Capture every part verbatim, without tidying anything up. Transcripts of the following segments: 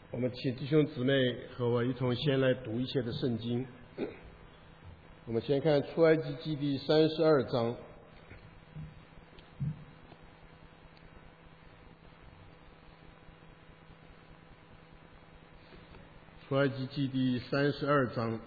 我们请弟兄姊妹和我一同先来读一些的圣经。我们先看出埃及记第三十二章。出埃及记第三十二章，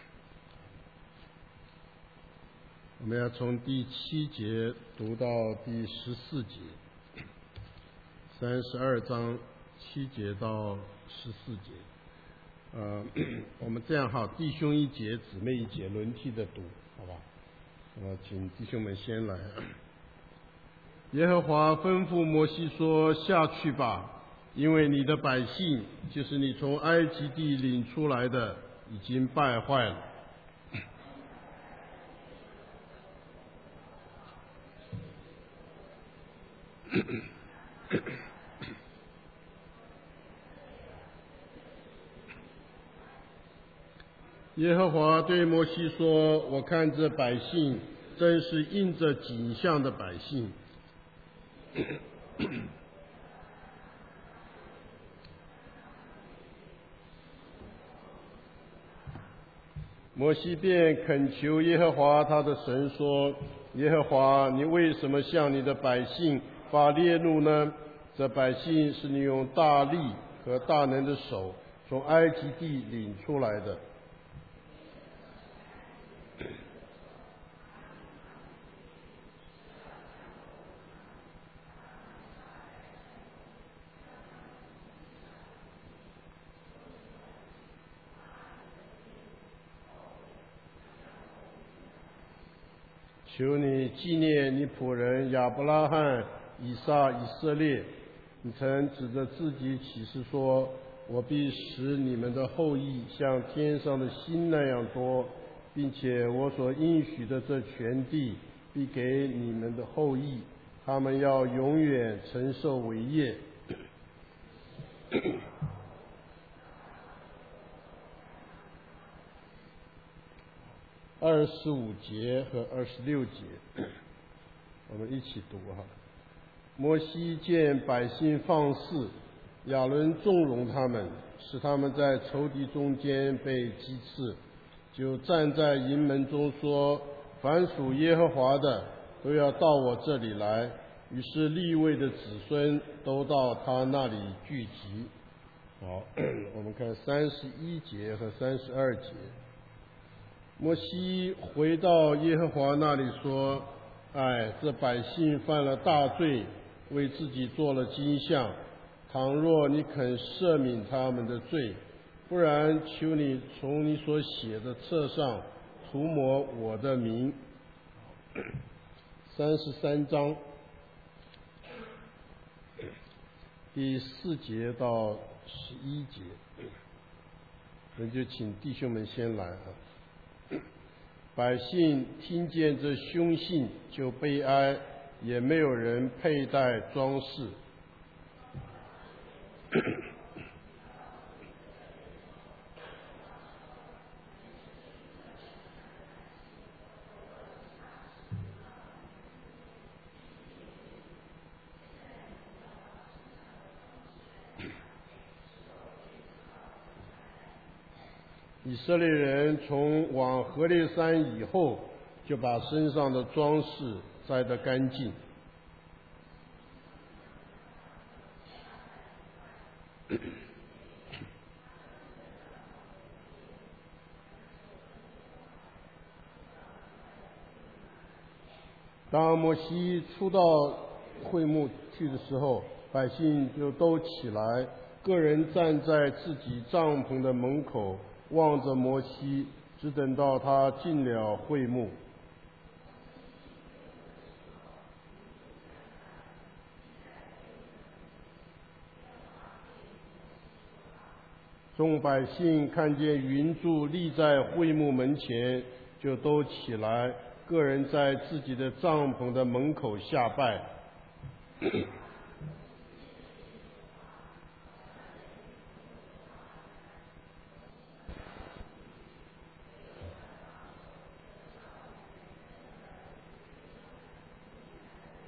我们要从第七节读到第十四节。三十二章七节到十四节。呃，我们这样哈，弟兄一节，姊妹一节，轮替的读，好吧？呃，请弟兄们先来。耶和华吩咐摩西说：“下去吧，因为你的百姓，就是你从埃及地领出来的，已经败坏了。”耶和华对摩西说：“我看这百姓真是印着景象的百姓。”摩西便恳求耶和华他的神说：“耶和华，你为什么向你的百姓发烈怒呢？这百姓是你用大力和大能的手从埃及地领出来的。”求你纪念你仆人亚伯拉罕、以撒、以色列，你曾指着自己起誓说：“我必使你们的后裔像天上的星那样多，并且我所应许的这全地必给你们的后裔，他们要永远承受为业。”二十五节和二十六节，我们一起读哈。摩西见百姓放肆，亚伦纵容他们，使他们在仇敌中间被击刺，就站在营门中说：“凡属耶和华的，都要到我这里来。”于是利未的子孙都到他那里聚集。好，我们看三十一节和三十二节。摩西回到耶和华那里说：“哎，这百姓犯了大罪，为自己做了金像。倘若你肯赦免他们的罪，不然求你从你所写的册上涂抹我的名。”三十三章第四节到十一节，那就请弟兄们先来啊。百姓听见这凶信，就悲哀，也没有人佩戴装饰。以色列人从往何烈山以后，就把身上的装饰摘得干净。当摩西出到会幕去的时候，百姓就都起来，个人站在自己帐篷的门口，望着摩西，只等到他进了会幕。众百姓看见云柱立在会幕门前，就都起来，个人在自己的帐篷的门口下拜。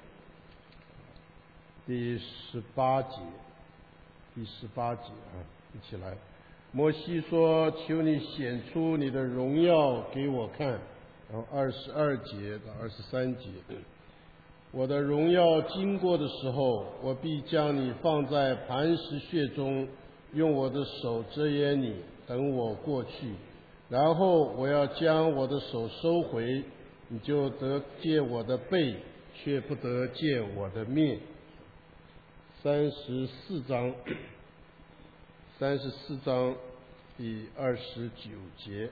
第十八节，第十八节啊。 一起来。摩西说：“求你显出你的荣耀给我看。”然后二十二节到二十三节，我的荣耀经过的时候，我必将你放在磐石穴中，用我的手遮掩你，等我过去。然后我要将我的手收回，你就得见我的背，却不得见我的面。三十四章，三十四章第二十九节，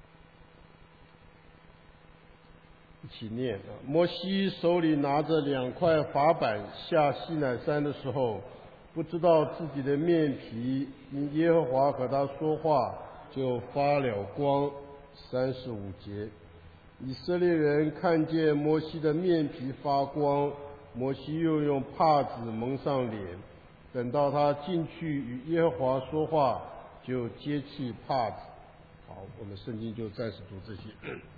一起念啊！摩西手里拿着两块法板下西乃山的时候，不知道自己的面皮因耶和华和他说话就发了光。三十五节，以色列人看见摩西的面皮发光，摩西又用帕子蒙上脸，等到他进去与耶和华说话，就揭去帕子。好，我们圣经就暂时读这些。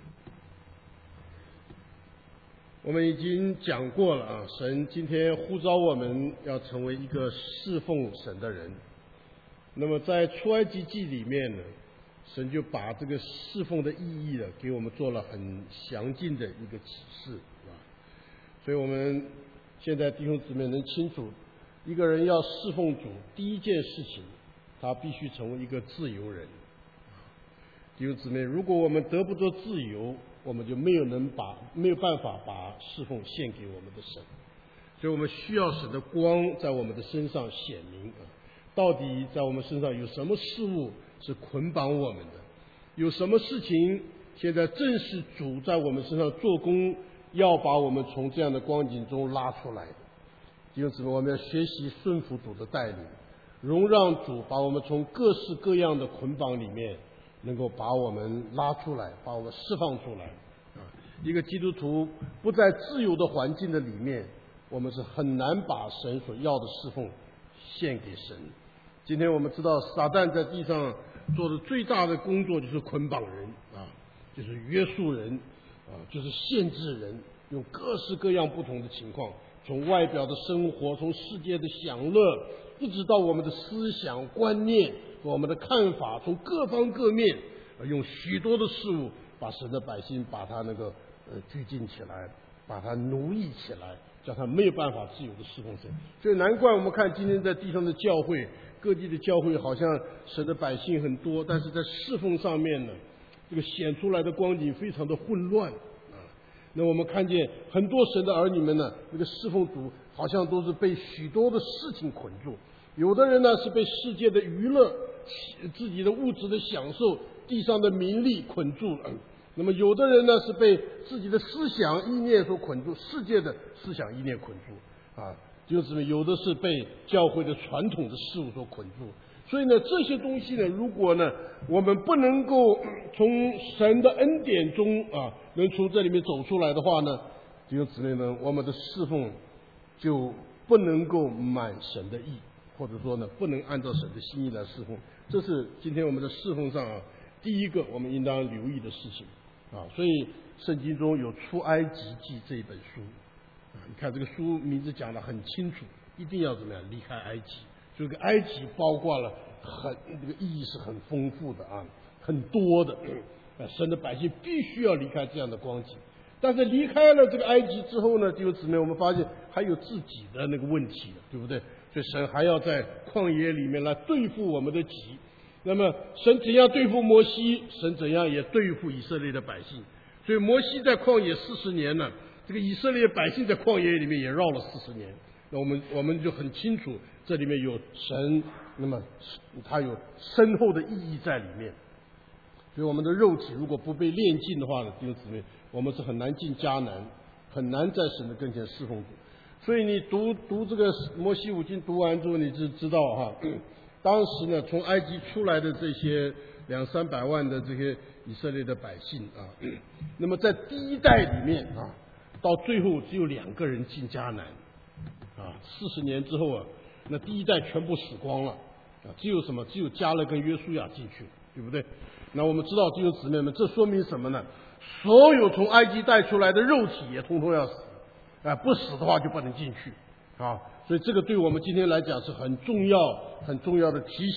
我们已经讲过了啊，神今天呼召我们要成为一个侍奉神的人。那么在出埃及记里面呢，神就把这个侍奉的意义呢，给我们做了很详尽的一个启示啊。所以我们现在弟兄姊妹能清楚，一个人要侍奉主，第一件事情，他必须成为一个自由人。弟兄姊妹，如果我们得不着自由，我们就没有能把没有办法把侍奉献给我们的神。所以我们需要神的光在我们的身上显明啊，到底在我们身上有什么事物是捆绑我们的，有什么事情现在正是主在我们身上做工，要把我们从这样的光景中拉出来的。弟兄姊妹，我们要学习顺服主的带领，容让主把我们从各式各样的捆绑里面能够把我们拉出来，把我们释放出来啊！一个基督徒不在自由的环境的里面，我们是很难把神所要的侍奉献给神。今天我们知道，撒旦在地上做的最大的工作就是捆绑人啊，就是约束人啊，就是限制人，用各式各样不同的情况，从外表的生活，从世界的享乐，一直到我们的思想观念，我们的看法，从各方各面，用许多的事物把神的百姓把他那个呃拘禁起来，把他奴役起来，叫他没有办法自由的侍奉神。所以难怪我们看今天在地上的教会，各地的教会好像神的百姓很多，但是在侍奉上面呢，这个显出来的光景非常的混乱啊。那我们看见很多神的儿女们呢，这个侍奉主好像都是被许多的事情捆住。有的人呢是被世界的娱乐、自己的物质的享受、地上的名利捆住了，那么有的人呢是被自己的思想意念所捆住，世界的思想意念捆住啊，就是有的是被教会的传统的事物所捆住。所以呢，这些东西呢，如果呢我们不能够从神的恩典中啊，能从这里面走出来的话呢，弟兄姊妹们，我们的侍奉就不能够满神的意。或者说呢，不能按照神的心意来侍奉，这是今天我们的侍奉上啊，第一个我们应当留意的事情啊。所以圣经中有《出埃及记》这一本书啊，你看这个书名字讲得很清楚，一定要怎么样离开埃及。这个埃及包括了很这个意义是很丰富的啊，很多的。啊，神的百姓必须要离开这样的光景。但是离开了这个埃及之后呢，弟兄姊妹，我们发现还有自己的那个问题，对不对？所以神还要在旷野里面来对付我们的己。那么神怎样对付摩西，神怎样也对付以色列的百姓。所以摩西在旷野四十年呢，这个以色列百姓在旷野里面也绕了四十年。那我们我们就很清楚，这里面有神，那么它有深厚的意义在里面。所以我们的肉体如果不被炼净的话呢，弟兄姊妹，我们是很难进迦南，很难在神的跟前侍奉主。所以你读读这个摩西五经读完之后，你就知道哈，当时呢从埃及出来的这些两三百万的这些以色列的百姓啊，那么在第一代里面啊，到最后只有两个人进迦南啊，四十年之后啊，那第一代全部死光了啊，只有什么？只有迦勒跟约书亚进去，对不对？那我们知道弟兄姊妹们，这说明什么呢？所有从埃及带出来的肉体也通通要死。啊，不死的话就不能进去啊，所以这个对我们今天来讲是很重要、很重要的提醒，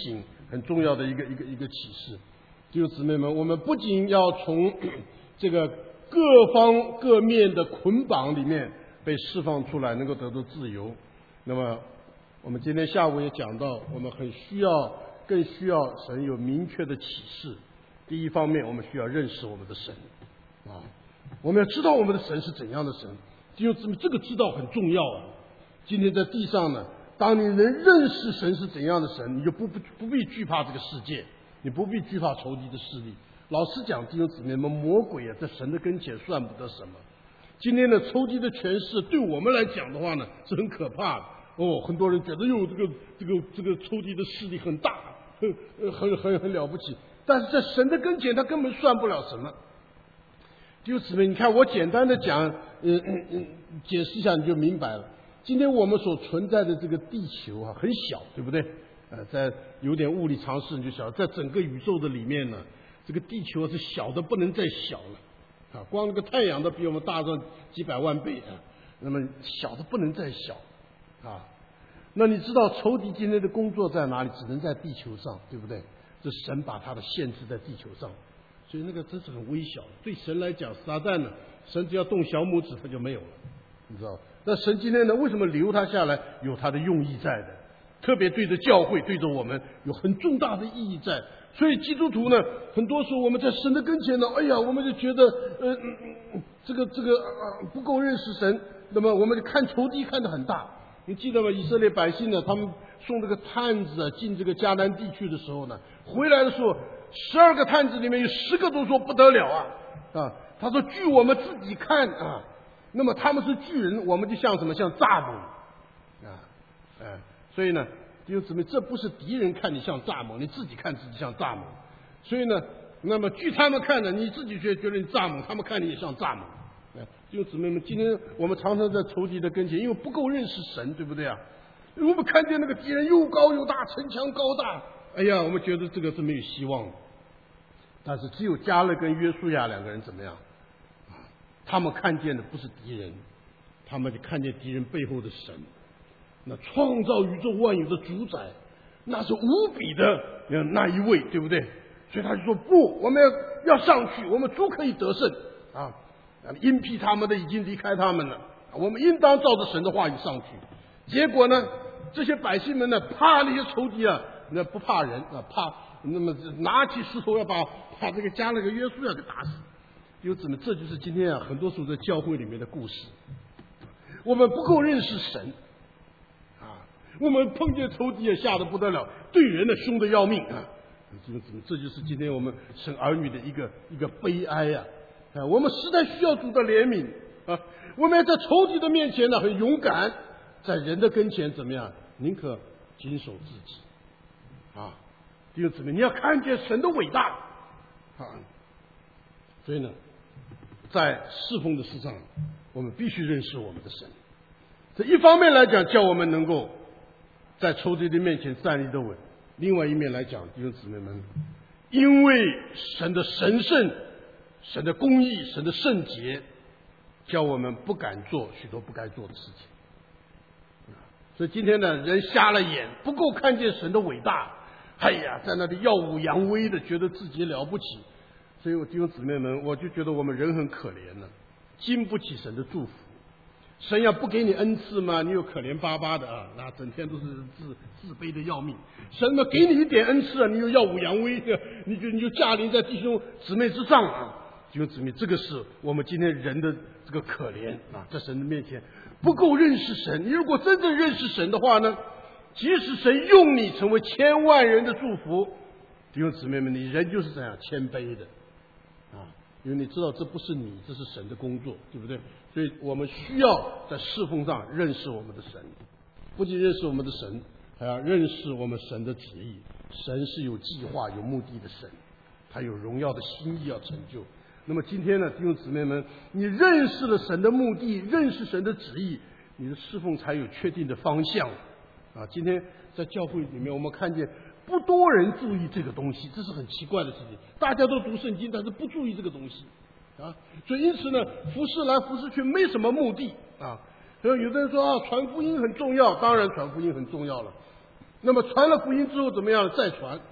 很重要的一个一个一个启示。弟兄姊妹们，我们不仅要从这个各方各面的捆绑里面被释放出来，能够得到自由。那么我们今天下午也讲到，我们很需要更需要神有明确的启示。第一方面，我们需要认识我们的神啊，我们要知道我们的神是怎样的神。弟兄姊妹，这个知道很重要啊。今天在地上呢，当你能认识神是怎样的神，你就不不不必惧怕这个世界，你不必惧怕仇敌的势力。老实讲，弟兄姊妹们，魔鬼啊，在神的跟前算不得什么。今天的仇敌的权势，对我们来讲的话呢，是很可怕的。哦，很多人觉得哟，这个这个这个仇敌的势力很大，很很很很了不起。但是在神的跟前，他根本算不了什么。弟兄姊妹，你看我简单的讲，嗯嗯嗯，解释一下你就明白了。今天我们所存在的这个地球啊，很小，对不对？呃，在有点物理常识你就晓得，在整个宇宙的里面呢，这个地球是小的不能再小了啊！光那个太阳都比我们大上几百万倍啊，那么小的不能再小啊。那你知道仇敌今天的工作在哪里？只能在地球上，对不对？这神把他的限制在地球上，所以那个真是很微小的。对神来讲，撒旦呢，神只要动小拇指他就没有了，你知道？那神今天呢，为什么留他下来？有他的用意在的，特别对着教会，对着我们有很重大的意义在。所以基督徒呢，很多时候我们在神的跟前呢，哎呀，我们就觉得呃，嗯嗯、这个这个、呃、不够认识神，那么我们就看仇敌看得很大。你记得吗？以色列百姓呢，他们送这个探子啊进这个迦南地区的时候呢，回来的时候，十二个探子里面有十个都说不得了啊啊！他说据我们自己看啊。那么他们是巨人，我们就像什么？像蚱蜢啊，哎、呃，所以呢，弟兄姊妹，这不是敌人看你像蚱蜢，你自己看自己像蚱蜢。所以呢，那么据他们看呢，你自己觉觉得你蚱蜢，他们看你也像蚱蜢。哎、呃，弟兄姊妹们，今天我们常常在仇敌的跟前，因为不够认识神，对不对啊？我们看见那个敌人又高又大，城墙高大，哎呀，我们觉得这个是没有希望的。但是只有迦勒跟约书亚两个人怎么样？他们看见的不是敌人，他们就看见敌人背后的神，那创造宇宙万有的主宰，那是无比的那一位，对不对？所以他就说不，我们要要上去，我们足可以得胜啊！阴辟他们的已经离开他们了，我们应当照着神的话语上去。结果呢，这些百姓们呢，怕那些仇敌啊，那不怕人啊，怕那么拿起石头要把把这个加勒个约书亚给打死。有怎么？这就是今天啊，很多时候在教会里面的故事。我们不够认识神啊，我们碰见仇敌也吓得不得了，对人呢凶得要命啊。这怎么？这就是今天我们神儿女的一个一个悲哀呀！啊，我们实在需要主的怜悯啊！我们要在仇敌的面前呢很勇敢，在人的跟前怎么样？宁可谨守自己啊！弟兄姊妹，你要看见神的伟大啊！所以呢，在侍奉的事上，我们必须认识我们的神。这一方面来讲，叫我们能够在仇敌的面前站立得稳；另外一面来讲，弟兄姊妹们，因为神的神圣、神的公义、神的圣洁，叫我们不敢做许多不该做的事情。所以今天呢，人瞎了眼，不够看见神的伟大，哎呀，在那里耀武扬威的，觉得自己了不起。所以我弟兄姊妹们，我就觉得我们人很可怜呢，经不起神的祝福。神要不给你恩赐嘛，你又可怜巴巴的啊，那整天都是自自卑的要命。神呢给你一点恩赐啊，你又耀武扬威，你就你就驾临在弟兄姊妹之上啊。弟兄姊妹，这个是我们今天人的这个可怜啊，在神的面前不够认识神。你如果真正认识神的话呢，即使神用你成为千万人的祝福，弟兄姊妹们，你人就是这样谦卑的啊，因为你知道这不是你，这是神的工作，对不对？所以我们需要在侍奉上认识我们的神，不仅认识我们的神，还要认识我们神的旨意。神是有计划、有目的的神，他有荣耀的心意要成就。那么今天呢，弟兄姊妹们，你认识了神的目的，认识神的旨意，你的侍奉才有确定的方向啊。今天在教会里面，我们看见不多人注意这个东西，这是很奇怪的事情。大家都读圣经，但是不注意这个东西啊。所以因此呢，服侍来服侍去没什么目的啊。所以有的人说啊，传福音很重要，当然传福音很重要了。那么传了福音之后怎么样？再传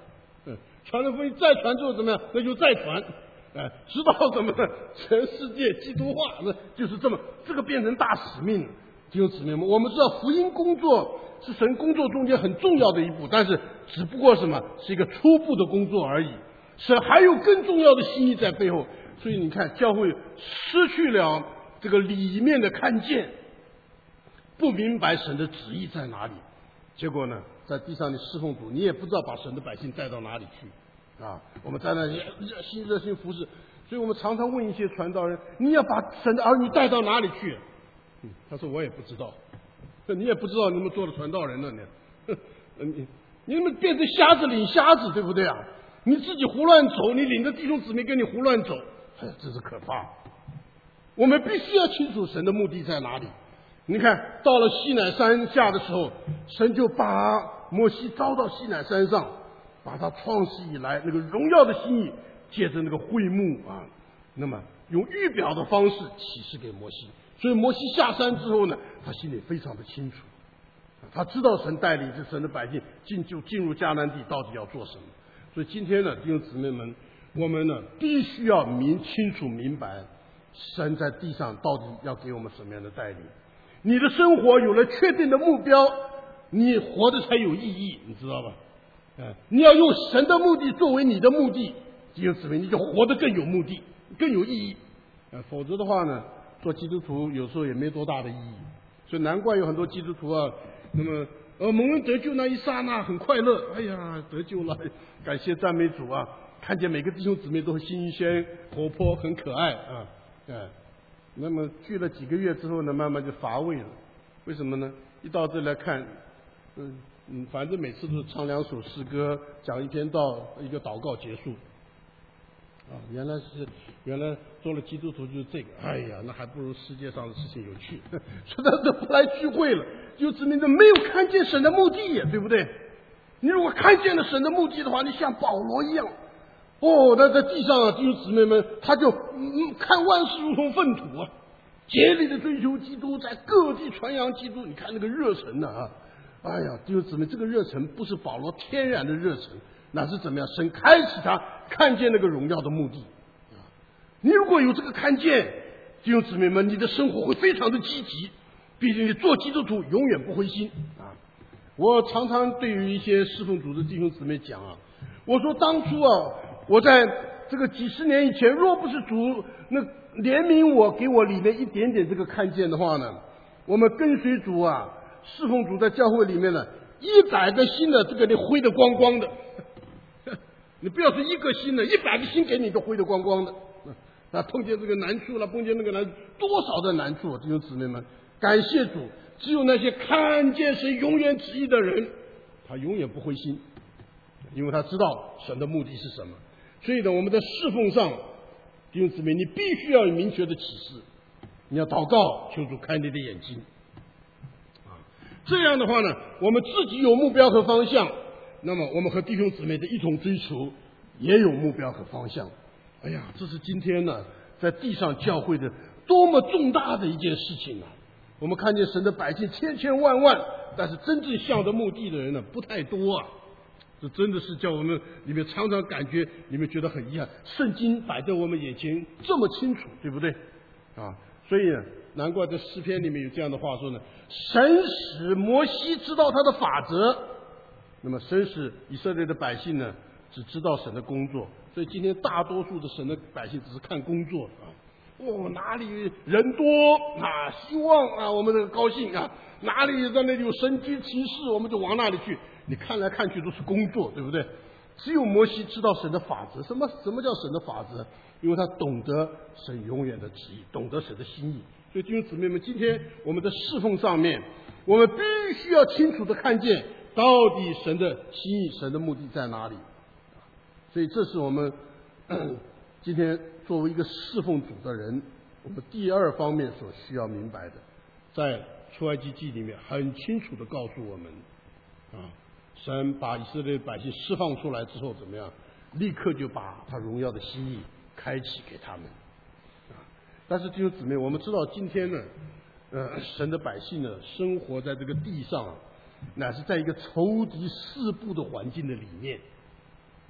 嗯，传了福音再传之后怎么样？那就再传，哎，直到什么呢？全世界基督化，那就是这么，这个变成大使命了。弟兄姊妹们，我们知道福音工作是神工作中间很重要的一步，但是只不过什么是一个初步的工作而已，神还有更重要的心意在背后。所以你看，教会失去了这个里面的看见，不明白神的旨意在哪里，结果呢，在地上你侍奉主，你也不知道把神的百姓带到哪里去啊！我们在那里热心热心服侍，所以我们常常问一些传道人：你要把神的儿女带到哪里去？嗯，他说我也不知道，你也不知道你们做了传道人了呢，你你们变成瞎子领瞎子，对不对啊？你自己胡乱走，你领着弟兄姊妹跟你胡乱走，哎，这是可怕。我们必须要清楚神的目的在哪里。你看到了西乃山下的时候，神就把摩西招到西乃山上，把他创世以来那个荣耀的心意借着那个会幕啊，那么用预表的方式启示给摩西。所以摩西下山之后呢，他心里非常的清楚，他知道神带领着神的百姓进就进入迦南地到底要做什么。所以今天呢，弟兄姊妹们，我们呢必须要明清楚明白神在地上到底要给我们什么样的带领。你的生活有了确定的目标，你活得才有意义，你知道吧？嗯，你要用神的目的作为你的目的，弟兄姊妹，你就活得更有目的，更有意义。呃，否则的话呢，做基督徒有时候也没多大的意义。所以难怪有很多基督徒啊，那么呃蒙恩得救那一刹那很快乐，哎呀得救了，感谢赞美主啊！看见每个弟兄姊妹都新鲜活泼很可爱啊，哎。那么聚了几个月之后呢，慢慢就乏味了。为什么呢？一到这来看，嗯嗯，反正每次都是唱两首诗歌，讲一篇道，一个祷告结束。啊，原来是原来做了基督徒就是这个。哎呀，那还不如世界上的事情有趣。所以他都不来聚会了，就证明着没有看见神的目的，对不对？你如果看见了神的目的的话，你像保罗一样。哦，那在地上啊，弟兄姊妹们，他就嗯看万事如同粪土啊，竭力的追求基督，在各地传扬基督。你看那个热忱呢啊，哎呀，弟兄姊妹，这个热忱不是保罗天然的热忱，那是怎么样？神开启他看见那个荣耀的目的啊。你如果有这个看见，弟兄姊妹们，你的生活会非常的积极。毕竟你做基督徒永远不灰心啊。我常常对于一些侍奉主的弟兄姊妹讲啊，我说当初啊。我在这个几十年以前，若不是主那怜悯我，给我里面一点点这个看见的话呢，我们跟随主啊，侍奉主在教会里面呢，一百个心呢，这个你灰得光光的。你不要说一个心呢，一百个心给你都灰得光光的。啊，碰见这个难处了，碰见那个难，多少的难处，弟兄姊妹们，感谢主，只有那些看见神永远旨意的人，他永远不灰心，因为他知道神的目的是什么。所以呢，我们在侍奉上，弟兄姊妹，你必须要有明确的启示，你要祷告，求主开你的眼睛啊。这样的话呢，我们自己有目标和方向，那么我们和弟兄姊妹的一同追求也有目标和方向。哎呀，这是今天呢在地上教会的多么重大的一件事情啊！我们看见神的百姓千千万万，但是真正向着目的的人呢不太多啊。这真的是叫我们里面常常感觉你们觉得很遗憾，圣经摆在我们眼前这么清楚，对不对啊？所以呢，难怪在诗篇里面有这样的话说呢，神使摩西知道他的法则，那么神使以色列的百姓呢只知道神的工作。所以今天大多数的神的百姓只是看工作啊，哦，哪里人多啊，希望啊，我们这个高兴啊，哪里在那里有神机骑士，我们就往那里去。你看来看去都是工作，对不对？只有摩西知道神的法则。什么什么叫神的法则？因为他懂得神永远的旨意，懂得神的心意。所以弟兄姊妹们，今天我们的侍奉上面，我们必须要清楚的看见到底神的心意、神的目的在哪里。所以这是我们今天作为一个侍奉主的人，我们第二方面所需要明白的，在出埃及记里面很清楚的告诉我们啊，神把以色列百姓释放出来之后怎么样，立刻就把他荣耀的心意开启给他们啊。但是弟兄姊妹，我们知道今天呢呃，神的百姓呢生活在这个地上，乃是在一个仇敌四布的环境的里面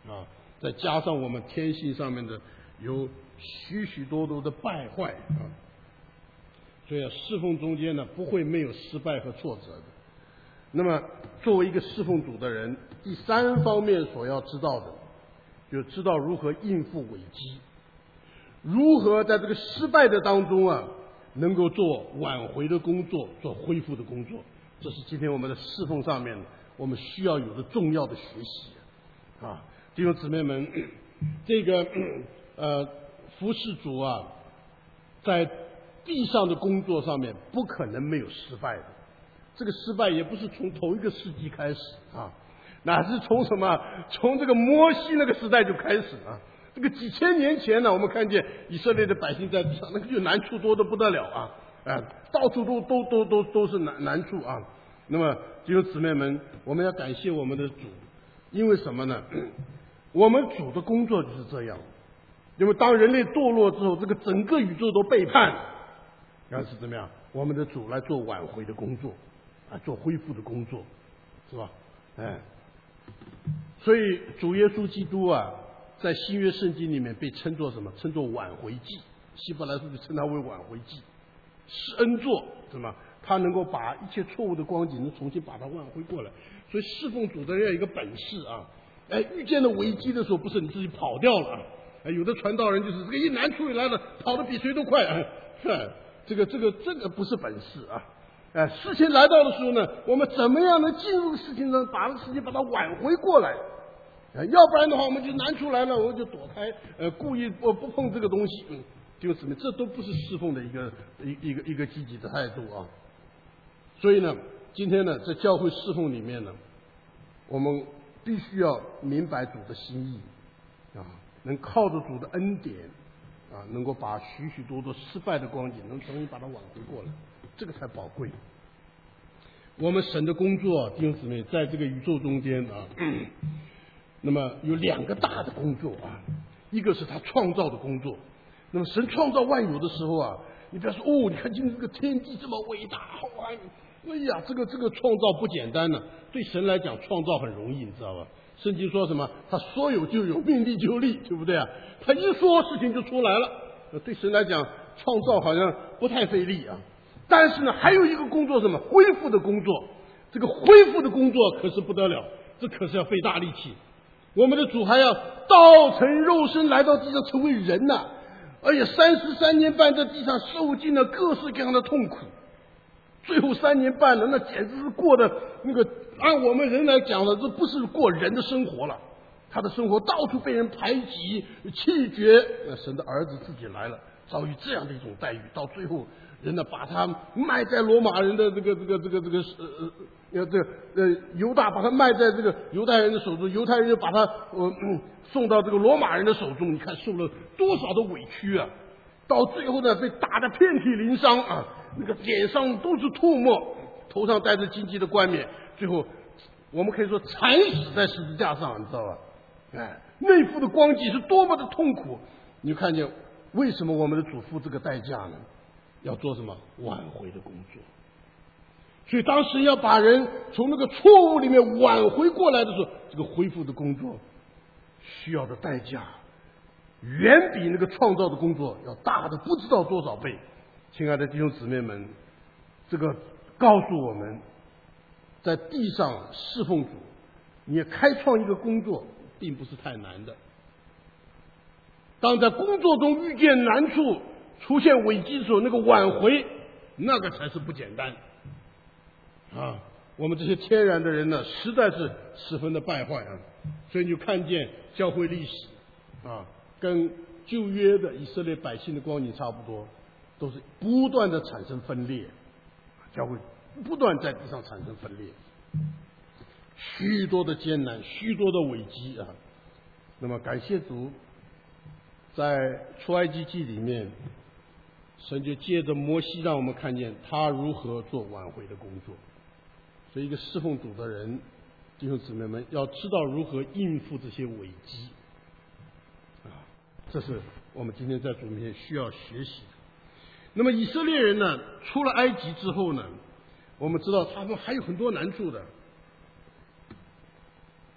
啊，再加上我们天性上面的有许许多多的败坏啊，所以啊，侍奉中间呢不会没有失败和挫折的。那么作为一个侍奉主的人，第三方面所要知道的，就知道如何应付危机，如何在这个失败的当中啊，能够做挽回的工作，做恢复的工作。这是今天我们的侍奉上面我们需要有的重要的学习啊，弟兄姊妹们，这个呃服侍主啊，在地上的工作上面不可能没有失败的。这个失败也不是从头一个世纪开始啊，哪是从什么从这个摩西那个时代就开始啊。这个几千年前呢，我们看见以色列的百姓在地上，那个就难处多得不得了啊！啊，到处都都都都都是难难处啊。那么弟兄姊妹们，我们要感谢我们的主，因为什么呢？我们主的工作就是这样。因为当人类堕落之后，这个整个宇宙都背叛，然后是怎么样？我们的主来做挽回的工作，啊，做恢复的工作，是吧？哎，所以主耶稣基督啊，在新约圣经里面被称作什么？称作挽回祭。希伯来书就称它为挽回祭，施恩座，什么？他能够把一切错误的光景能重新把它挽回过来。所以侍奉主的人要有一个本事啊，哎，遇见了危机的时候，不是你自己跑掉了啊。哎，有的传道人就是这个一难处来了，跑得比谁都快。哎，这个这个这个不是本事啊！哎，事情来到的时候呢，我们怎么样能进入事情中，把这事情把它挽回过来？哎，要不然的话，我们就难处来了，我们就躲开，呃，故意不不碰这个东西。嗯，弟兄姊妹，这都不是侍奉的一个一一个一个积极的态度啊。所以呢，今天呢，在教会侍奉里面呢，我们必须要明白主的心意啊。能靠着主的恩典啊，能够把许许多多失败的光景能重新把它挽回过来，这个才宝贵。我们神的工作，弟兄姊妹，在这个宇宙中间啊，那么有两个大的工作啊，一个是他创造的工作。那么神创造万有的时候啊，你不要说哦，你看今天这个天地这么伟大，好啊，哎呀，这个这个创造不简单呢。对神来讲，创造很容易，你知道吧？圣经说什么？他说有就有，命立就立，对不对啊？他一说事情就出来了。对神来讲，创造好像不太费力啊。但是呢，还有一个工作什么？恢复的工作。这个恢复的工作可是不得了，这可是要费大力气。我们的主还要道成肉身来到地上成为人呐、啊！而且三十三年半在地上受尽了各式各样的痛苦。最后三年半了，那简直是过的那个，按我们人来讲呢，这不是过人的生活了。他的生活到处被人排挤、弃绝，那神的儿子自己来了，遭遇这样的一种待遇，到最后人呢把他卖在罗马人的这个这个这个这个呃呃这个呃犹大把他卖在这个犹太人的手中，犹太人就把他呃、嗯、送到这个罗马人的手中，你看受了多少的委屈啊！到最后呢，被打得遍体鳞伤啊！那个脸上都是唾沫，头上戴着荆棘的冠冕，最后我们可以说惨死在十字架上，你知道吧？哎，那副的光景是多么的痛苦！你就看见为什么我们的主付这个代价呢？要做什么挽回的工作？所以当时要把人从那个错误里面挽回过来的时候，这个恢复的工作需要的代价，远比那个创造的工作要大的不知道多少倍。亲爱的弟兄姊妹们，这个告诉我们，在地上侍奉主，你开创一个工作并不是太难的。当在工作中遇见难处、出现危机的时候，那个挽回，那个才是不简单啊！我们这些天然的人呢，实在是十分的败坏啊！所以你就看见教会历史啊，跟旧约的以色列百姓的光景差不多。都是不断的产生分裂，教会不断在地上产生分裂，许多的艰难，许多的危机啊。那么感谢主，在出埃及记里面，神就借着摩西让我们看见他如何做挽回的工作。所以一个侍奉主的人，弟兄姊妹们要知道如何应付这些危机啊，这是我们今天在主面前需要学习的。那么以色列人呢，出了埃及之后呢，我们知道他们还有很多难处的。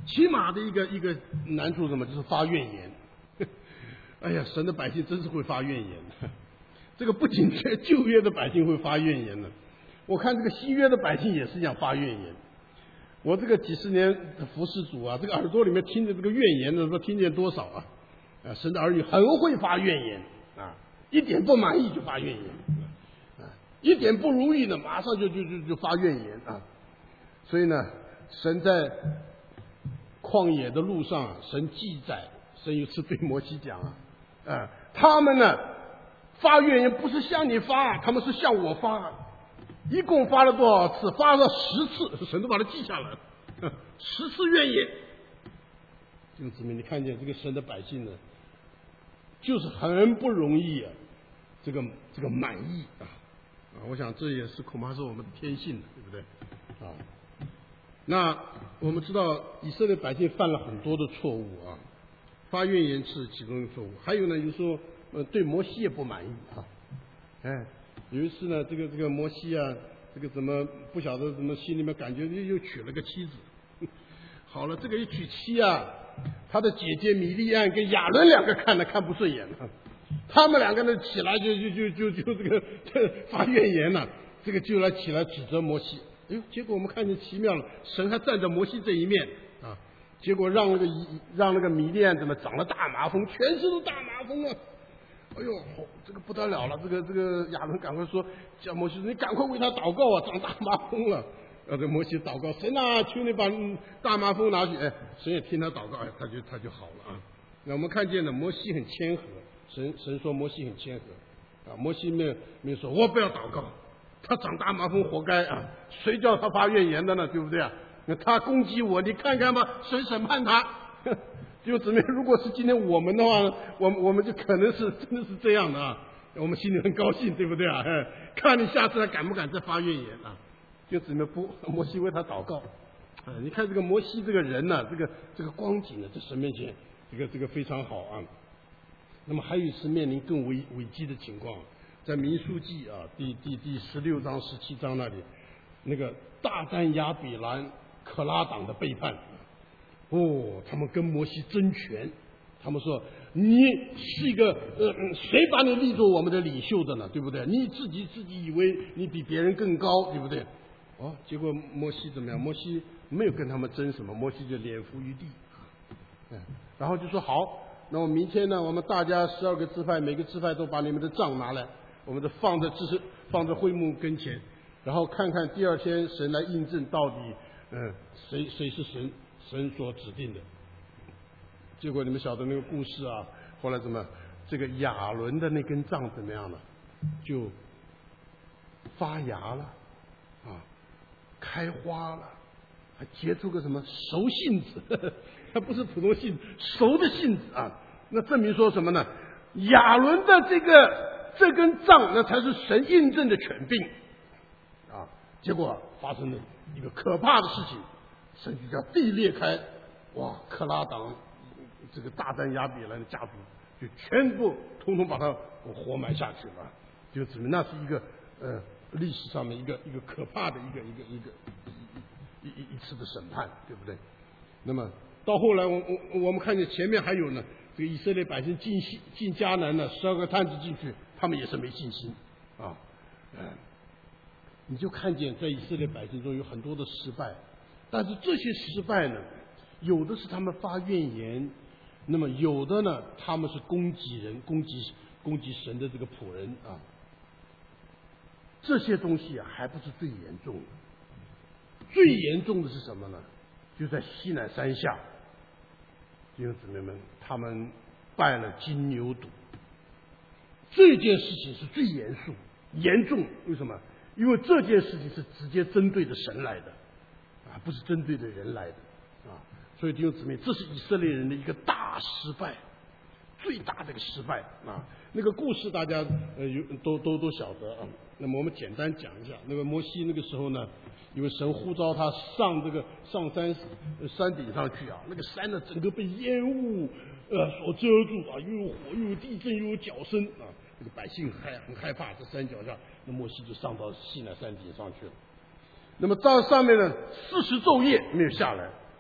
起码的一个一个难处什么，就是发怨言。哎呀，神的百姓真是会发怨言。这个不仅这旧约的百姓会发怨言呢，我看这个新约的百姓也是一样发怨言。我这个几十年服侍主啊，这个耳朵里面听着这个怨言的，不听见多少啊！啊，神的儿女很会发怨言啊，一点不满意就发怨言，啊，一点不如意呢，马上就就就就发怨言啊。所以呢，神在旷野的路上，神记载，神有次对摩西讲啊，啊，他们呢发怨言不是向你发，他们是向我发。一共发了多少次？发了十次，神都把它记下来了。十次怨言，弟兄姊妹，你看见这个神的百姓呢，就是很不容易啊，这个这个满意啊啊！我想这也是恐怕是我们的天性，对不对啊？那我们知道以色列百姓犯了很多的错误啊，发怨言是其中的错误，还有呢，就是说呃对摩西也不满意啊，哎。有一次呢，这个这个摩西啊，这个怎么不晓得怎么心里面感觉又娶了个妻子。好了，这个一娶妻啊，他的姐姐米利暗跟亚伦两个看了看不顺眼了，他们两个呢起来就就就就就这个发怨言了，这个就来起来指责摩西。哎呦，结果我们看见奇妙了，神还站在摩西这一面啊，结果让那个让那个米利暗怎么长了大麻风，全身都大麻风了。哎呦，这个不得了了！这个这个亚伦赶快说，叫摩西，你赶快为他祷告啊，长大麻风了。呃，这摩西祷告，神啊，求你把大麻风拿去。哎，神也听他祷告，哎，他就他就好了啊。那我们看见呢，摩西很谦和，神神说摩西很谦和啊，摩西没有没有说，我不要祷告，他长大麻风活该啊，谁叫他发怨言的呢？对不对啊？那他攻击我，你看看吧，神审判他。就姊妹，如果是今天我们的话，我我们就可能是真的是这样的啊，我们心里很高兴，对不对啊？哎，看你下次还敢不敢再发怨言啊？就姊妹不，摩西为他祷告啊。你看这个摩西这个人呢、啊，这个这个光景呢，在神面前，这个这个非常好啊。那么还有一次面临更危危机的情况，在民数记啊第第第十六章、十七章那里，那个大丹亚比兰可拉党的背叛。哦，他们跟摩西争权，他们说你是一个呃，谁把你立作我们的领袖的呢？对不对？你自己自己以为你比别人更高，对不对？哦，结果摩西怎么样？摩西没有跟他们争什么，摩西就脸伏于地，嗯，然后就说好，那我明天呢，我们大家十二个支派，每个支派都把你们的杖拿来，我们都放在支放在会幕跟前，然后看看第二天神来印证到底，嗯，谁谁是神。神所指定的。结果你们晓得那个故事啊，后来怎么这个亚伦的那根杖怎么样了？就发芽了啊，开花了，还结出个什么熟杏子，它不是普通杏子，熟的杏子啊。那证明说什么呢？亚伦的这个这根杖，那才是神印证的权柄啊。结果发生了一个可怕的事情。神就叫地裂开，哇！克拉党这个大丹亚比兰的家族就全部统统把他活埋下去了，就指明那是一个呃历史上面一个一个可怕的一个一个一个一一一次的审判，对不对？那么到后来，我我我们看见前面还有呢，这个以色列百姓进西进迦南呢，十二个探子进去，他们也是没信心啊，嗯、呃，你就看见在以色列百姓中有很多的失败。但是这些失败呢，有的是他们发怨言，那么有的呢，他们是攻击人、攻击攻击神的这个仆人啊。这些东西啊，还不是最严重的，最严重的是什么呢？就在西乃山下，弟兄姊妹们，他们拜了金牛犊，这件事情是最严肃、严重。为什么？因为这件事情是直接针对着神来的。啊，不是针对的人来的啊，所以弟兄姊妹，这是以色列人的一个大失败，最大的一个失败啊。那个故事大家呃有都都都晓得啊。那么我们简单讲一下，那个摩西那个时候呢，因为神呼召他上这个上山山顶上去啊，那个山呢整个被烟雾呃所遮住啊，又有火又有地震又有脚声啊，这个百姓害很害怕，在山脚下，那摩西就上到西乃山顶上去了。那么到上面呢，四十昼夜没有下来，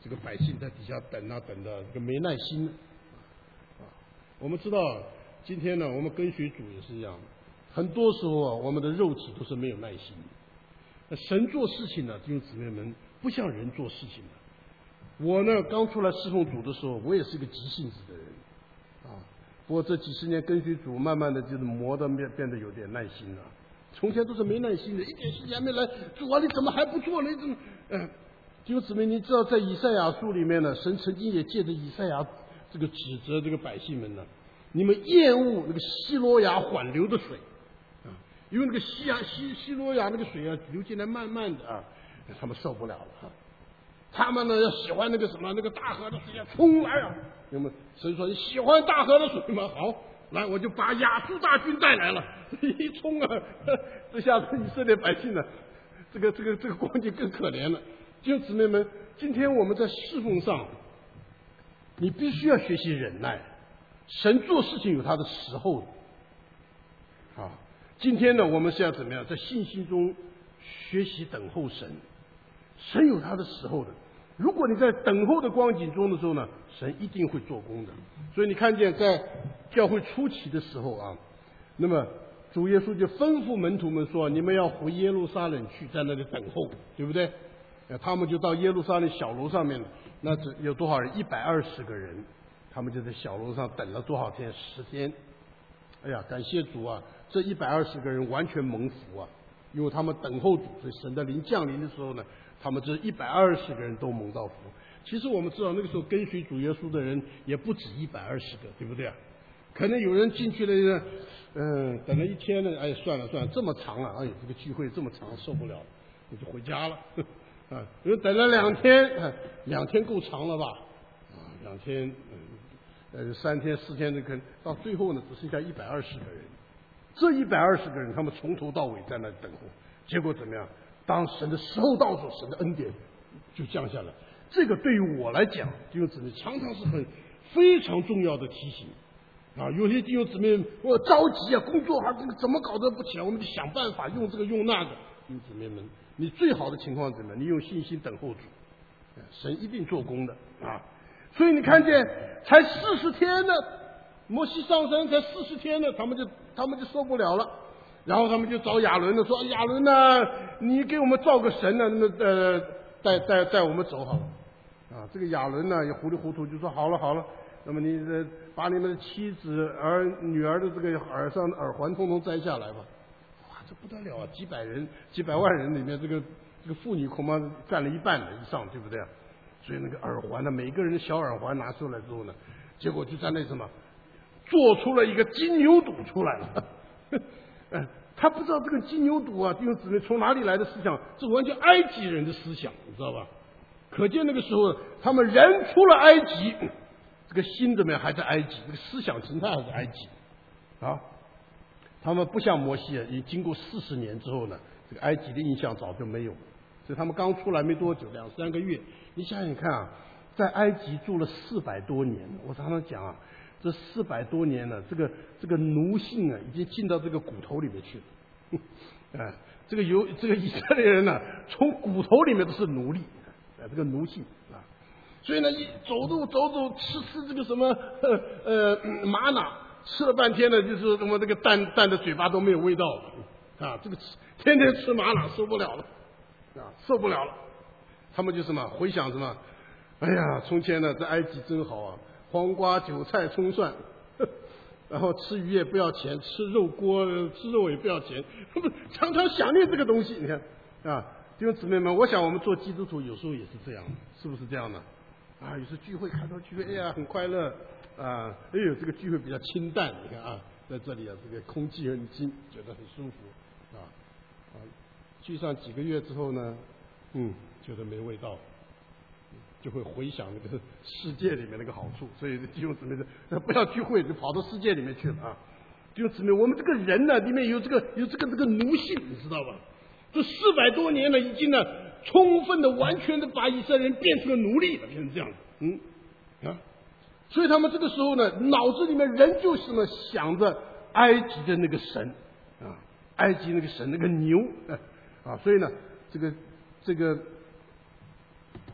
这个百姓在底下等啊等的，这个没耐心啊。我们知道今天呢，我们跟随主也是一样，很多时候啊，我们的肉体都是没有耐心的。那神做事情呢，弟兄姊妹们不像人做事情的。我呢，刚出来侍奉主的时候，我也是个急性子的人啊。不过这几十年跟随主，慢慢的就是磨的变变得有点耐心了。从前都是没耐心的，一点时间还没来，主啊，你怎么还不做呢？你怎么？嗯、呃，弟兄姊妹，你知道在以赛亚书里面呢，神曾经也借着以赛亚这个指责这个百姓们呢，你们厌恶那个西罗亚缓流的水。因为那个西亚西西罗亚那个水啊流进来慢慢的啊，他们受不了了啊。他们呢要喜欢那个什么那个大河的水啊冲来啊。那么所以说你喜欢大河的水吗？好，来我就把亚述大军带来了，一冲啊，这下子以色列百姓呢，这个这个这个光景更可怜了。弟兄姊妹们，今天我们在侍奉上，你必须要学习忍耐。神做事情有他的时候啊。今天呢，我们是要怎么样？在信心中学习等候神，神有他的时候的。如果你在等候的光景中的时候呢，神一定会做工的。所以你看见在教会初期的时候啊，那么主耶稣就吩咐门徒们说：“你们要回耶路撒冷去，在那里等候，对不对？”他们就到耶路撒冷小楼上面了。那这有多少人？一百二十个人，他们就在小楼上等了多少天？十天。哎呀，感谢主啊！这一百二十个人完全蒙福啊，因为他们等候主，所以神的灵降临的时候呢，他们这一百二十个人都蒙到福。其实我们知道那个时候跟随主耶稣的人也不止一百二十个，对不对啊？可能有人进去了呢，嗯，等了一天呢，哎，算了算了，这么长了，哎，这个聚会这么长，受不了，我就回家了。啊，有人等了两天，啊，两天够长了吧？啊，两天，嗯，呃，三天四天的，可能到最后呢，只剩下一百二十个人。这一百二十个人，他们从头到尾在那等候，结果怎么样？当神的时候到时候，神的恩典就降下来。这个对于我来讲，弟兄姊妹常常是很非常重要的提醒啊。有些弟兄姊妹我着急啊，工作还这个怎么搞得不起来，我们就想办法用这个用那个。弟兄姊妹们，你最好的情况怎么样？你用信心等候主，神一定做工的啊。所以你看见才四十天呢。摩西上山才四十天呢，他们就他们就受不了了，然后他们就找亚伦了，说亚伦呐，你给我们造个神呢，那么呃带带带我们走好了。啊，这个亚伦呢也糊里糊涂就说好了好了，那么你呃把你们的妻子儿女儿的这个耳上的耳环通通摘下来吧。哇，这不得了啊！几百人几百万人里面，这个这个妇女恐怕占了一半以上，对不对？所以那个耳环呢，每个人的小耳环拿出来之后呢，结果就在那什么。做出了一个金牛犊出来了，哎，他不知道这个金牛犊啊，弟兄姊妹从哪里来的思想？这完全埃及人的思想，你知道吧？可见那个时候他们人出了埃及，这个心怎么样还在埃及，这个思想形态还是埃及啊。他们不像摩西啊，已经过四十年之后呢，这个埃及的印象早就没有了。所以他们刚出来没多久，两三个月，你想想看啊，在埃及住了四百多年，我常常讲啊。这四百多年了，这个这个奴性啊，已经进到这个骨头里面去了。哎，这个有这个以色列人呢、啊，从骨头里面都是奴隶，啊，这个奴性啊。所以呢，一走走走走，吃吃这个什么呃呃玛瑙，吃了半天呢，就是什么这个蛋蛋的嘴巴都没有味道了啊。这个吃天天吃玛瑙受不了了啊，受不了了。他们就什么回想什么，哎呀，从前呢在埃及真好啊。黄瓜、韭菜、葱蒜，然后吃鱼也不要钱，吃肉锅、吃肉也不要钱，常常想念这个东西。你看啊，弟兄姊妹们，我想我们做基督徒有时候也是这样，是不是这样的？啊，有时聚会看到聚会，哎呀，很快乐啊，哎呦，这个聚会比较清淡。你看啊，在这里啊，这个空气很清，觉得很舒服啊啊，聚上几个月之后呢，嗯，觉得没味道。就会回想那个世界里面那个好处，所以弟兄姊妹的不要聚会，就跑到世界里面去了啊！弟兄姊妹，我们这个人呢，里面有这个有这个这个奴性，你知道吧？这四百多年了，已经呢，充分的、完全的把以色列人变成了奴隶了，变成这样子，嗯啊，所以他们这个时候呢，脑子里面仍旧是呢想着埃及的那个神啊，埃及那个神那个牛啊，所以呢，这个这个。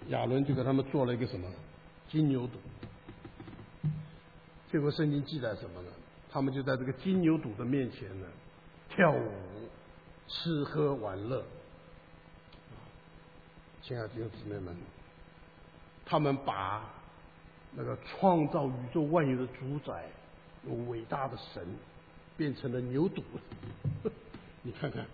亚伦就给他们做了一个什么金牛犊。结果圣经记载什么呢？他们就在这个金牛犊的面前呢跳舞、吃喝玩乐。亲爱的弟兄姊妹们，他们把那个创造宇宙万有的主宰、有伟大的神变成了牛犊。你看看，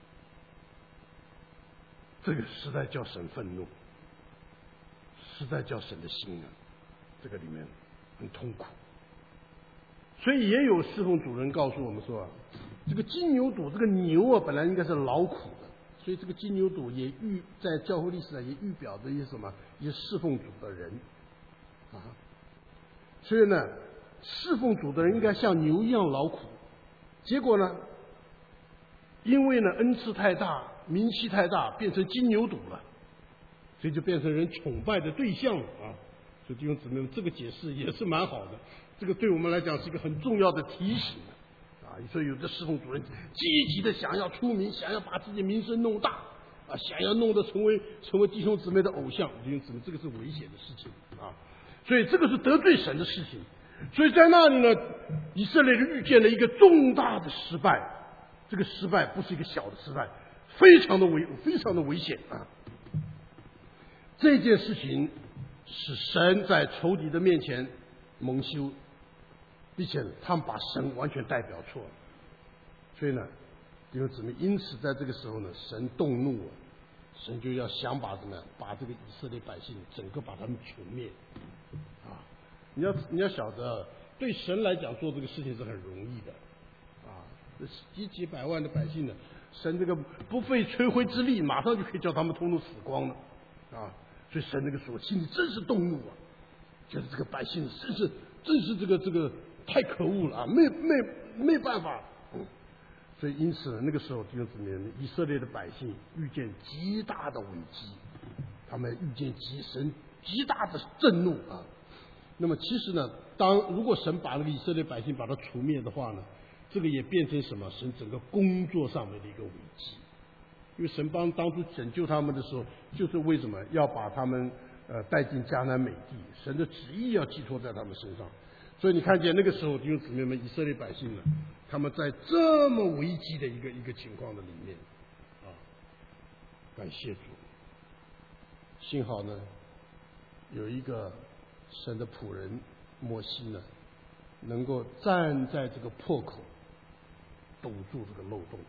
这个实在叫神愤怒，实在叫神的心啊，这个里面很痛苦。所以也有侍奉主人告诉我们说，这个金牛犊，这个牛啊，本来应该是劳苦的，所以这个金牛犊也预在教会历史上也预表着一些什么，一些侍奉主的人啊。所以呢，侍奉主的人应该像牛一样劳苦，结果呢，因为呢恩赐太大，名气太大，变成金牛犊了，所以就变成人崇拜的对象了啊。所以弟兄姊妹们，这个解释也是蛮好的，这个对我们来讲是一个很重要的提醒啊。所以有的侍奉主任积极的想要出名，想要把自己名声弄大啊，想要弄得成为成为弟兄姊妹的偶像，弟兄姊妹，这个是危险的事情啊。所以这个是得罪神的事情。所以在那里呢，以色列人遇见了一个重大的失败，这个失败不是一个小的失败，非常的危非常的危险啊。这件事情使神在仇敌的面前蒙羞，并且他们把神完全代表错了。所以呢，弟兄姊妹，因此在这个时候呢，神动怒了，神就要想把怎么样，把这个以色列百姓整个把他们除灭啊！你要你要晓得，对神来讲做这个事情是很容易的啊，这几几百万的百姓呢，神这个不费吹灰之力，马上就可以叫他们通通死光了啊！所以神那个时候心里真是动怒啊，觉得这个百姓真是真是这个这个太可恶了啊，没没没办法。嗯，所以因此呢，那个时候弟兄姊妹，以色列的百姓遇见极大的危机，他们遇见极神极大的震怒啊。那么其实呢，当如果神把那个以色列百姓把它除灭的话呢，这个也变成什么？神整个工作上面的一个危机。因为神帮当初拯救他们的时候，就是为什么要把他们呃带进迦南美地，神的旨意要寄托在他们身上。所以你看见那个时候弟兄姊妹们，以色列百姓呢，他们在这么危机的一个一个情况的里面啊，感谢主，幸好呢有一个神的仆人摩西呢，能够站在这个破口堵住这个漏洞。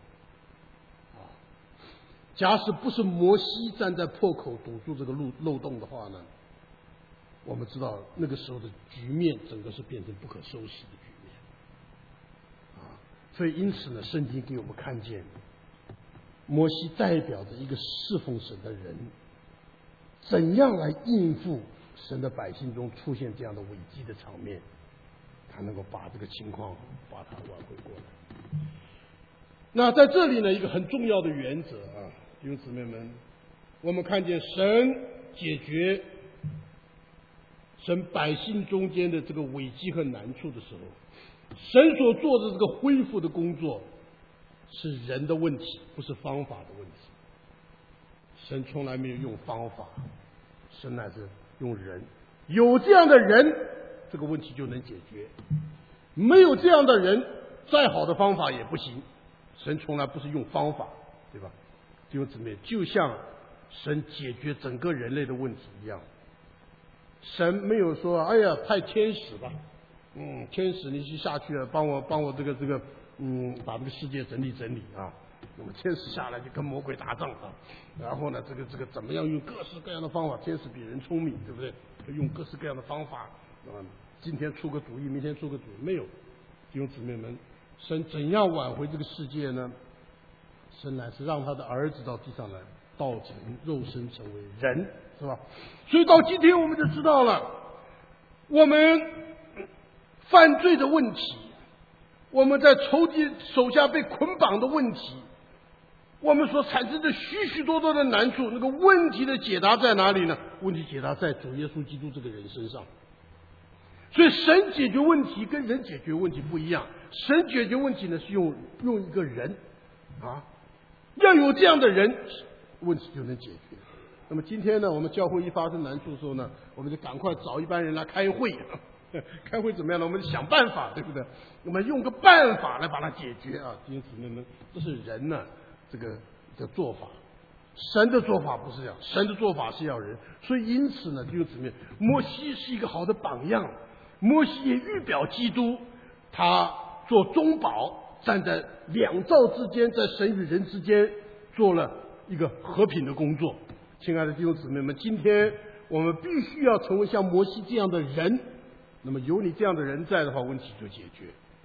假使不是摩西站在破口堵住这个漏漏洞的话呢，我们知道那个时候的局面整个是变成不可收拾的局面啊。所以因此呢，圣经给我们看见摩西代表着一个侍奉神的人，怎样来应付神的百姓中出现这样的危机的场面，他能够把这个情况把它挽回过来。那在这里呢，一个很重要的原则啊，弟兄姊妹们，我们看见神解决神百姓中间的这个危机和难处的时候，神所做的这个恢复的工作是人的问题，不是方法的问题。神从来没有用方法，神乃是用人。有这样的人，这个问题就能解决；没有这样的人，再好的方法也不行。神从来不是用方法，对吧？弟兄姊妹，就像神解决整个人类的问题一样，神没有说哎呀派天使吧，嗯，天使你去下去了，帮我帮我这个这个嗯把这个世界整理整理啊。那么天使下来就跟魔鬼打仗啊，然后呢这个这个怎么样用各式各样的方法，天使比人聪明，对不对？就用各式各样的方法啊，今天出个主意，明天出个主意，没有。弟兄姊妹们，神怎样挽回这个世界呢？神乃是让他的儿子到地上来，道成肉身成为人，是吧？所以到今天我们就知道了，我们犯罪的问题，我们在仇敌手下被捆绑的问题，我们所产生的许许多多的难处，那个问题的解答在哪里呢？问题解答在主耶稣基督这个人身上。所以神解决问题跟人解决问题不一样，神解决问题呢是用用一个人啊，要有这样的人，问题就能解决。 那么今天呢，我们教会一发生难处的时候呢，我们就赶快找一班人来开会。开会怎么样呢？我们想办法，对不对？我们用个办法来把它解决啊！弟兄姊妹们，这是人呢这个的做法。神的做法不是这样，神的做法是要人。所以因此呢，弟兄姊妹，摩西是一个好的榜样。摩西也预表基督，他做中保，站在两造之间，在神与人之间做了一个和平的工作。亲爱的弟兄姊妹们，今天我们必须要成为像摩西这样的人。那么有你这样的人在的话，问题就解决。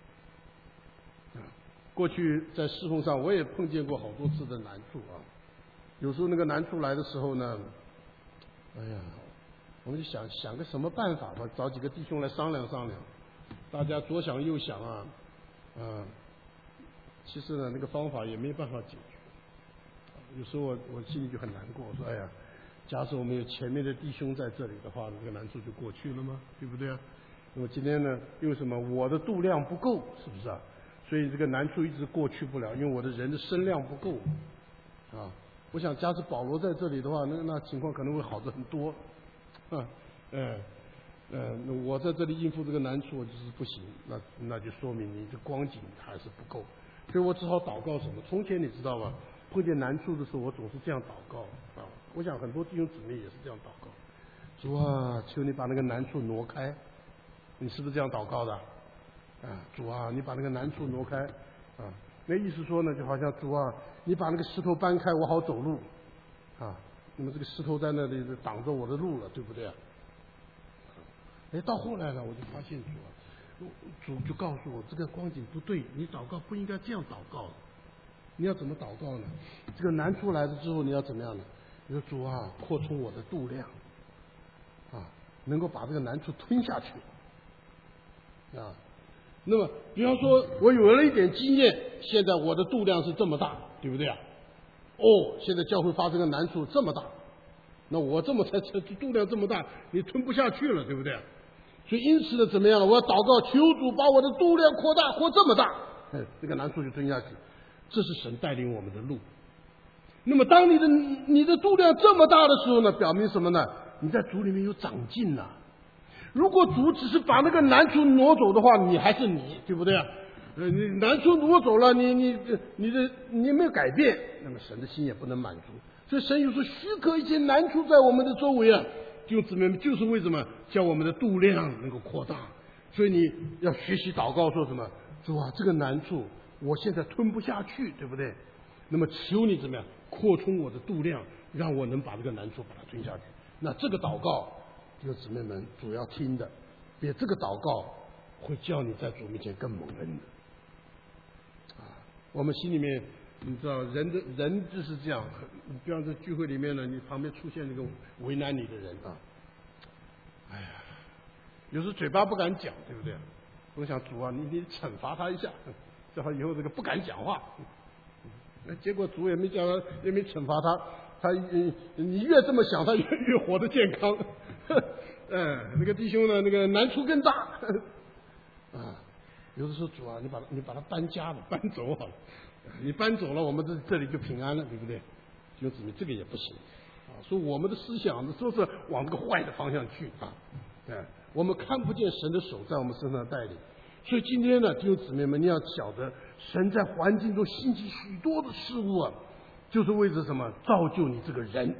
过去在侍奉上，我也碰见过好多次的难处啊。有时候那个难处来的时候呢，哎呀，我们就想想个什么办法吧，找几个弟兄来商量商量。大家左想右想啊，啊，其实呢，那个方法也没办法解决。有时候我我心里就很难过，我说哎呀，假使我们有前面的弟兄在这里的话，这个难处就过去了吗？对不对啊？那么今天呢，因为什么？我的度量不够，是不是啊？所以这个难处一直过去不了，因为我的人的身量不够啊。我想，假使保罗在这里的话，那那情况可能会好的很多啊。嗯嗯，那我在这里应付这个难处就是不行，那那就说明你这光景还是不够，所以我只好祷告什么？从前你知道吗？碰见难处的时候，我总是这样祷告啊。我想很多弟兄姊妹也是这样祷告：主啊，求你把那个难处挪开。你是不是这样祷告的？啊，主啊，你把那个难处挪开啊。那意思说呢，就好像主啊，你把那个石头搬开，我好走路啊。那么这个石头在那里挡着我的路了，对不对啊？哎，到后来呢，我就发现主啊，主就告诉我这个光景不对，你祷告不应该这样祷告。你要怎么祷告呢？这个难处来了之后，你要怎么样呢？你说主啊，扩充我的度量啊，能够把这个难处吞下去。啊，那么比方说我有了一点经验，现在我的度量是这么大，对不对啊？哦，现在教会发生个难处这么大，那我这么才才度量这么大，你吞不下去了，对不对？所以因此呢，怎么样了？我要祷告，求主把我的度量扩大，扩这么大，哎，这个难处就吞下去。这是神带领我们的路。那么当你的你的度量这么大的时候呢，表明什么呢？你在主里面有长进了。如果主只是把那个难处挪走的话，你还是你，对不对啊？呃，你难处挪走了，你你你的你没有改变，那么神的心也不能满足。所以神有时候许可一些难处在我们的周围啊，就姊妹们，就是为什么叫我们的度量能够扩大。所以你要学习祷告，说什么？主啊，这个难处我现在吞不下去，对不对？那么求你怎么样扩充我的度量，让我能把这个难处把它吞下去。那这个祷告，弟兄姊妹们主要听的，别这个祷告会叫你在主面前更蒙恩的。啊，我们心里面你知道，人的人就是这样。你比方说聚会里面呢，你旁边出现那个为难你的人啊，哎呀，有时嘴巴不敢讲，对不对？我想主啊，你你惩罚他一下，这样以后这个不敢讲话。那结果主也没叫他，也没惩罚他，他你你越这么想，他越越活得健康。嗯，那个弟兄呢，那个难处更大。啊，有的时候主啊，你把你把他搬家了，搬走好了，你搬走了，我们这这里就平安了，对不对？弟兄姊妹，这个也不行啊。所以我们的思想都是往这个坏的方向去啊。哎，我们看不见神的手在我们身上带领。所以今天呢，弟兄姊妹们，你要晓得，神在环境中兴起许多的事物啊，就是为着什么？造就你这个人。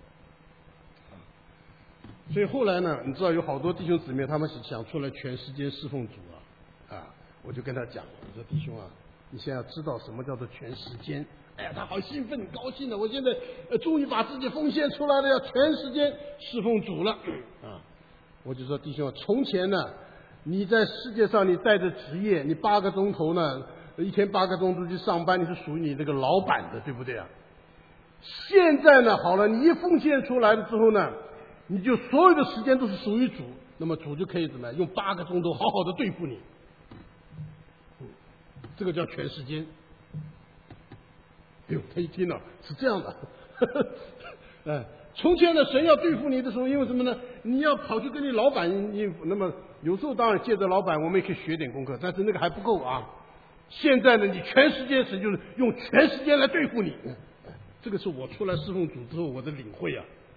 所以后来呢，你知道有好多弟兄姊妹，他们想出来全时间侍奉主啊，啊，我就跟他讲，我说弟兄啊，你现在知道什么叫做全时间？哎呀，他好兴奋，高兴的，我现在呃终于把自己奉献出来了，要全时间侍奉主了啊！我就说弟兄，从前呢，你在世界上你带着职业，你八个钟头呢，一天八个钟头去上班，你是属于你这个老板的，对不对啊？现在呢，好了，你一奉献出来了之后呢，你就所有的时间都是属于主，那么主就可以怎么样？用八个钟头好好的对付你，这个叫全时间。哎呦，他一听了是这样的，哎，从前呢，神要对付你的时候，因为什么呢？你要跑去跟你老板应付，那么有时候当然借着老板，我们也可以学点功课，但是那个还不够啊。现在呢，你全时间神就是用全时间来对付你，这个是我出来侍奉主之后我的领会啊。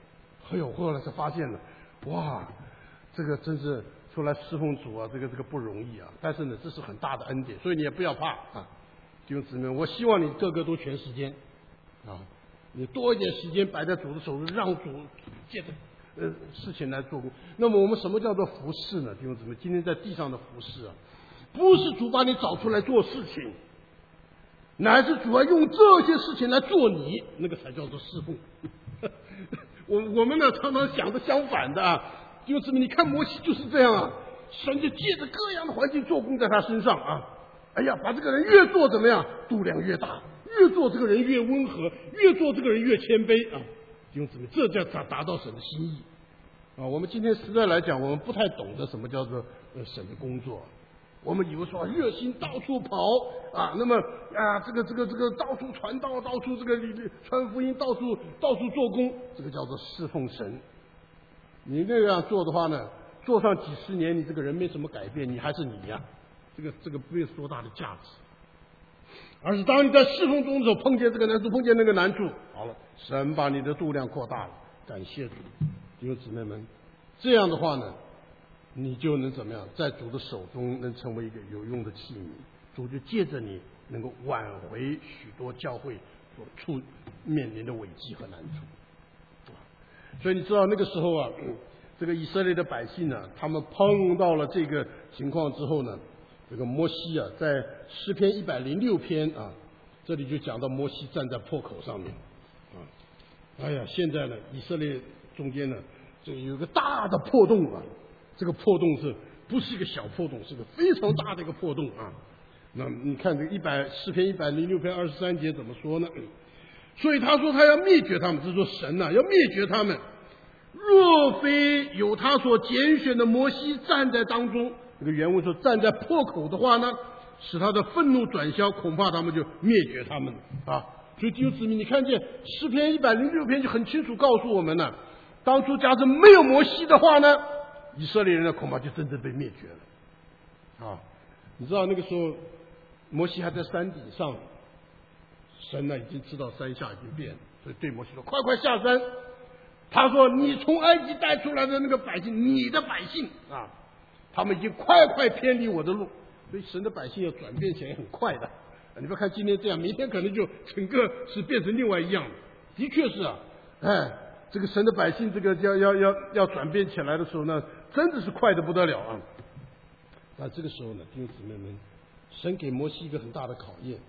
哎呦，后来才发现了，哇，这个真是出来侍奉主啊，这个这个不容易啊。但是呢，这是很大的恩典，所以你也不要怕啊，弟兄姊妹，我希望你个个都全时间啊，你多一点时间摆在主的手中，让主借着呃事情来做工。那么我们什么叫做服侍呢？弟兄姊妹，今天在地上的服侍啊，不是主把你找出来做事情，乃是主要用这些事情来做你，那个才叫做侍奉。我我们呢常常想的相反的啊，弟兄姊妹，你看摩西就是这样啊，神就借着各样的环境做工在他身上啊。哎呀，把这个人越做怎么样，度量越大，越做这个人越温和，越做这个人越谦卑啊。弟兄姊妹，这叫达达到神的心意啊。我们今天实在来讲，我们不太懂得什么叫做呃神的工作。我们以为说热心到处跑啊，那么啊这个这个这个到处传道，到处这个传福音，到处到处做工，这个叫做侍奉神。你那样做的话呢，做上几十年，你这个人没什么改变，你还是你呀、啊，这个这个没有多大的价值。而是当你在侍奉中的时候，碰见这个难处，碰见那个难处，好了，神把你的度量扩大了，感谢主，弟兄姊妹们，这样的话呢，你就能怎么样，在主的手中能成为一个有用的器皿，主就借着你能够挽回许多教会所处面临的危机和难处。所以你知道那个时候啊，这个以色列的百姓呢、啊，他们碰到了这个情况之后呢，这个摩西啊，在诗篇一百零六篇啊，这里就讲到摩西站在破口上面啊，哎呀，现在呢，以色列中间呢，这个有个大的破洞啊。这个破洞是不是一个小破洞，是个非常大的一个破洞啊。那你看这个一百诗篇一百零六篇二十三节怎么说呢？所以他说他要灭绝他们，就是说神呐、啊、要灭绝他们。若非有他所拣选的摩西站在当中，这个原文说站在破口的话呢，使他的愤怒转消，恐怕他们就灭绝他们啊。所以弟兄姊妹，你看见诗篇一百零六篇就很清楚告诉我们了，当初假设没有摩西的话呢，以色列人呢恐怕就真正被灭绝了啊！你知道那个时候摩西还在山顶上，神呢已经知道山下已经变了，所以对摩西说：“快快下山！”他说：“你从埃及带出来的那个百姓，你的百姓啊，他们已经快快偏离我的路。”所以神的百姓要转变起来很快的。你不要看今天这样，明天可能就整个是变成另外一样的。的确是啊，哎。这个神的百姓，这个要要要要转变起来的时候呢，真的是快得不得了啊！那这个时候呢，弟兄姊妹们，神给摩西一个很大的考验。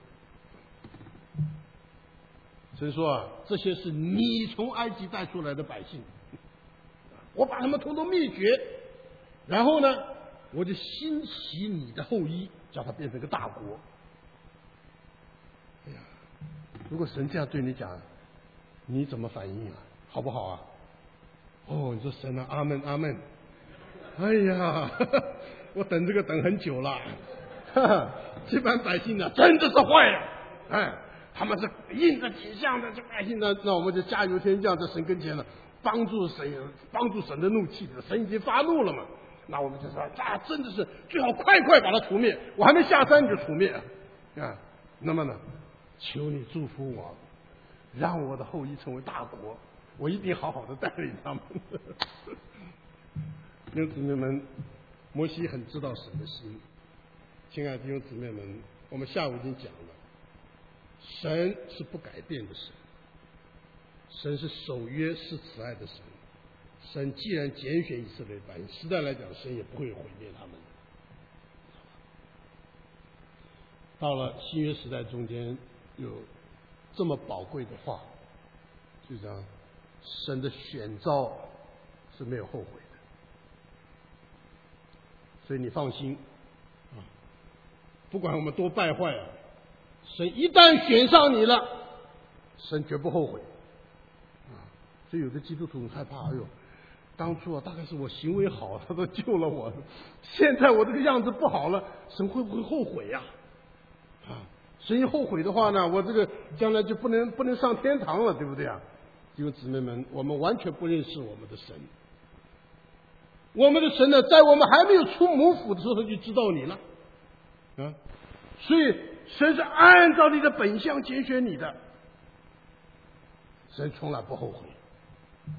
神说啊，这些是你从埃及带出来的百姓，我把他们统统灭绝，然后呢，我就兴起你的后裔，叫他变成个大国。哎呀，如果神这样对你讲，你怎么反应啊？好不好啊？哦，你说神啊，阿门阿门。哎呀，呵呵我等这个等很久了。哈哈，这帮百姓呢，真的是坏了。哎，他们是印着景象的这百姓呢，那我们就加油添酱，在神跟前呢，帮助神，帮助神的怒气的，神已经发怒了嘛。那我们就说，啊，真的是最好快快把它除灭，我还没下山就除灭啊。那么呢，求你祝福我，让我的后裔成为大国。我一定好好的带领他们。弟兄姊妹们，摩西很知道神的心。亲爱的弟兄姊妹们，我们下午已经讲了，神是不改变的神，神是守约是慈爱的神。神既然拣选以色列百姓，实在来讲，神也不会毁灭他们。到了新约时代中间，有这么宝贵的话，就这样。神的选召是没有后悔的，所以你放心啊，不管我们多败坏啊，神一旦选上你了，神绝不后悔啊。所以有的基督徒很害怕，哎呦，当初啊大概是我行为好，他都救了我，现在我这个样子不好了，神会不会后悔呀？啊，神一后悔的话呢，我这个将来就不能不能上天堂了，对不对啊？弟兄姊妹们，我们完全不认识我们的神。我们的神呢，在我们还没有出母腹的时候，他就知道你了啊。所以神是按照你的本相拣选你的，神从来不后悔。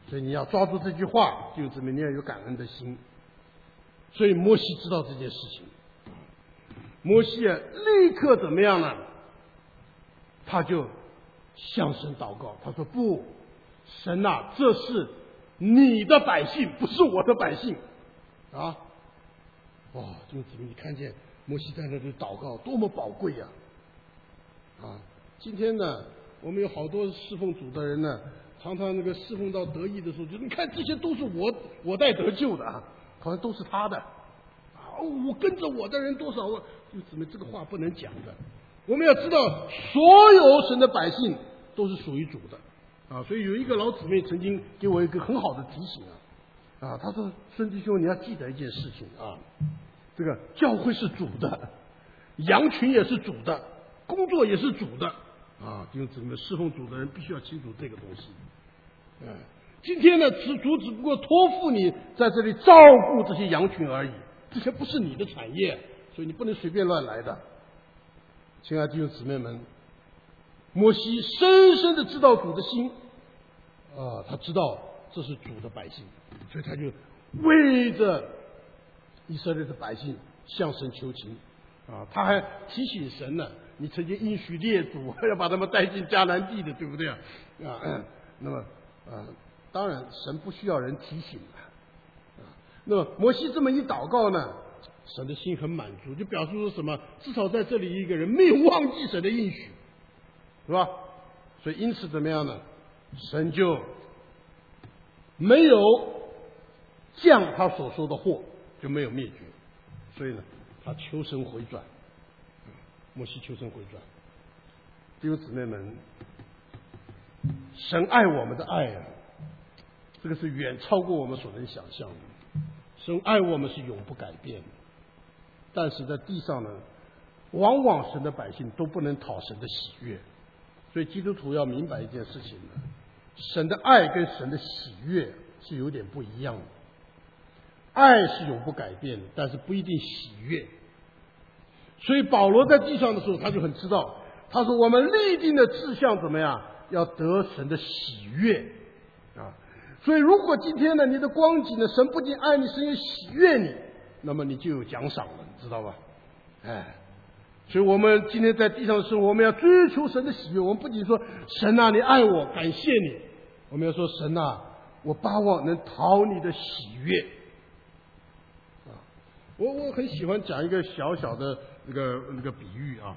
所以你要抓住这句话，就证明你要有感恩的心。所以摩西知道这件事情，摩西啊，立刻怎么样呢？他就向神祷告，他说：“不，神啊，这是你的百姓，不是我的百姓啊！”哇，弟兄姊妹，你看见摩西在那里祷告，多么宝贵呀！啊，今天呢，我们有好多侍奉主的人呢，常常那个侍奉到得意的时候，就你看这些都是我我带得救的啊，好像都是他的啊，我跟着我的人多少，就姊妹这个话不能讲的。我们要知道，所有神的百姓都是属于主的啊。所以有一个老姊妹曾经给我一个很好的提醒啊，啊，她说：“孙弟兄，你要记得一件事情啊，这个教会是主的，羊群也是主的，工作也是主的啊。弟兄姊妹，侍奉主的人必须要清楚这个东西。嗯、啊，今天呢，主只不过托付你在这里照顾这些羊群而已，这些不是你的产业，所以你不能随便乱来的。”亲爱的弟兄姊妹们，摩西深深的知道主的心啊，他知道这是主的百姓，所以他就为着以色列的百姓向神求情啊。他还提醒神呢，你曾经应许列祖要把他们带进迦南地的，对不对啊？啊，那么啊，当然神不需要人提醒啊。那么摩西这么一祷告呢，神的心很满足，就表示说什么？至少在这里一个人没有忘记神的应许，是吧？所以因此怎么样呢？神就没有降他所说的祸，就没有灭绝。所以呢，他求神回转，摩西求神回转。弟兄姊妹们，神爱我们的爱啊，这个是远超过我们所能想象的。神爱我们是永不改变的。但是在地上呢，往往神的百姓都不能讨神的喜悦，所以基督徒要明白一件事情呢，神的爱跟神的喜悦是有点不一样的。爱是永不改变的，但是不一定喜悦。所以保罗在地上的时候，他就很知道，他说我们立定的志向怎么样，要得神的喜悦啊。所以如果今天呢，你的光景呢，神不仅爱你，神也喜悦你，那么你就有奖赏了，你知道吧？哎，所以我们今天在地上的时候，我们要追求神的喜悦。我们不仅说神啊，你爱我，感谢你，我们要说神啊，我巴望能讨你的喜悦啊。我我很喜欢讲一个小小的那个那个比喻啊，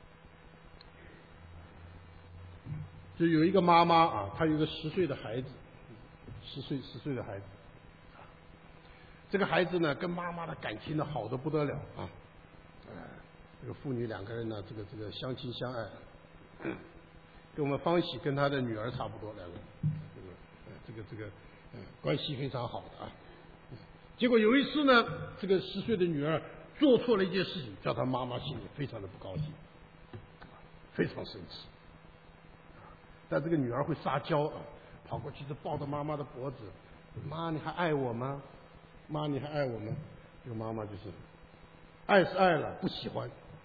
就有一个妈妈啊，她有一个十岁的孩子，十岁十岁的孩子。这个孩子呢，跟妈妈的感情呢好得不得了啊！呃，这个父女两个人呢，这个这个相亲相爱，跟我们方喜跟他的女儿差不多，两个，这个呃这个这个呃关系非常好的啊。结果有一次呢，这个十岁的女儿做错了一件事情，叫他妈妈心里非常的不高兴，非常生气。但这个女儿会撒娇啊，跑过去就抱着妈妈的脖子，妈，你还爱我吗？妈，你还爱我吗？这个妈妈就是爱是爱了，不喜欢。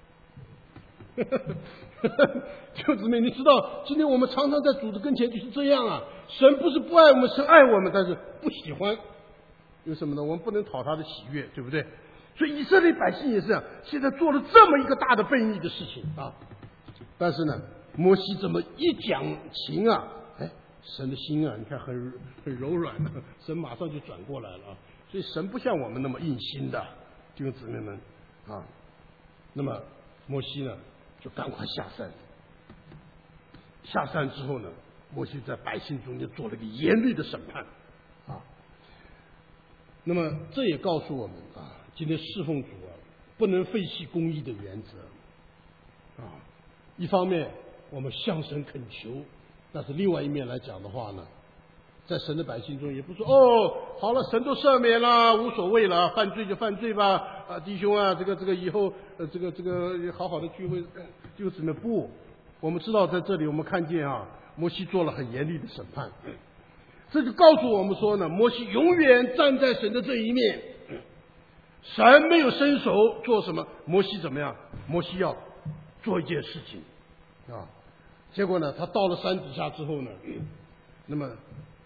就姊妹，你知道，今天我们常常在主的跟前就是这样啊。神不是不爱我们，神爱我们，但是不喜欢。有什么呢？我们不能讨他的喜悦，对不对？所以以色列百姓也是这样，现在做了这么一个大的悖逆的事情啊。但是呢，摩西这么一讲情啊，哎，神的心啊，你看很很柔软的，神马上就转过来了啊。所以神不像我们那么硬心的，弟兄姊妹们啊。那么摩西呢，就赶快下山。下山之后呢，摩西在百姓中间做了个严厉的审判啊。那么这也告诉我们啊，今天侍奉主啊，不能废弃公义的原则啊。一方面我们向神恳求，但是另外一面来讲的话呢，在神的百姓中也不说哦，好了，神都赦免了，无所谓了，犯罪就犯罪吧，啊，弟兄啊，这个这个以后呃这个这个好好的聚会，就怎么不？我们知道在这里我们看见啊，摩西做了很严厉的审判，这就告诉我们说呢，摩西永远站在神的这一面，神没有伸手做什么，摩西怎么样？摩西要做一件事情啊，结果呢，他到了山底下之后呢，那么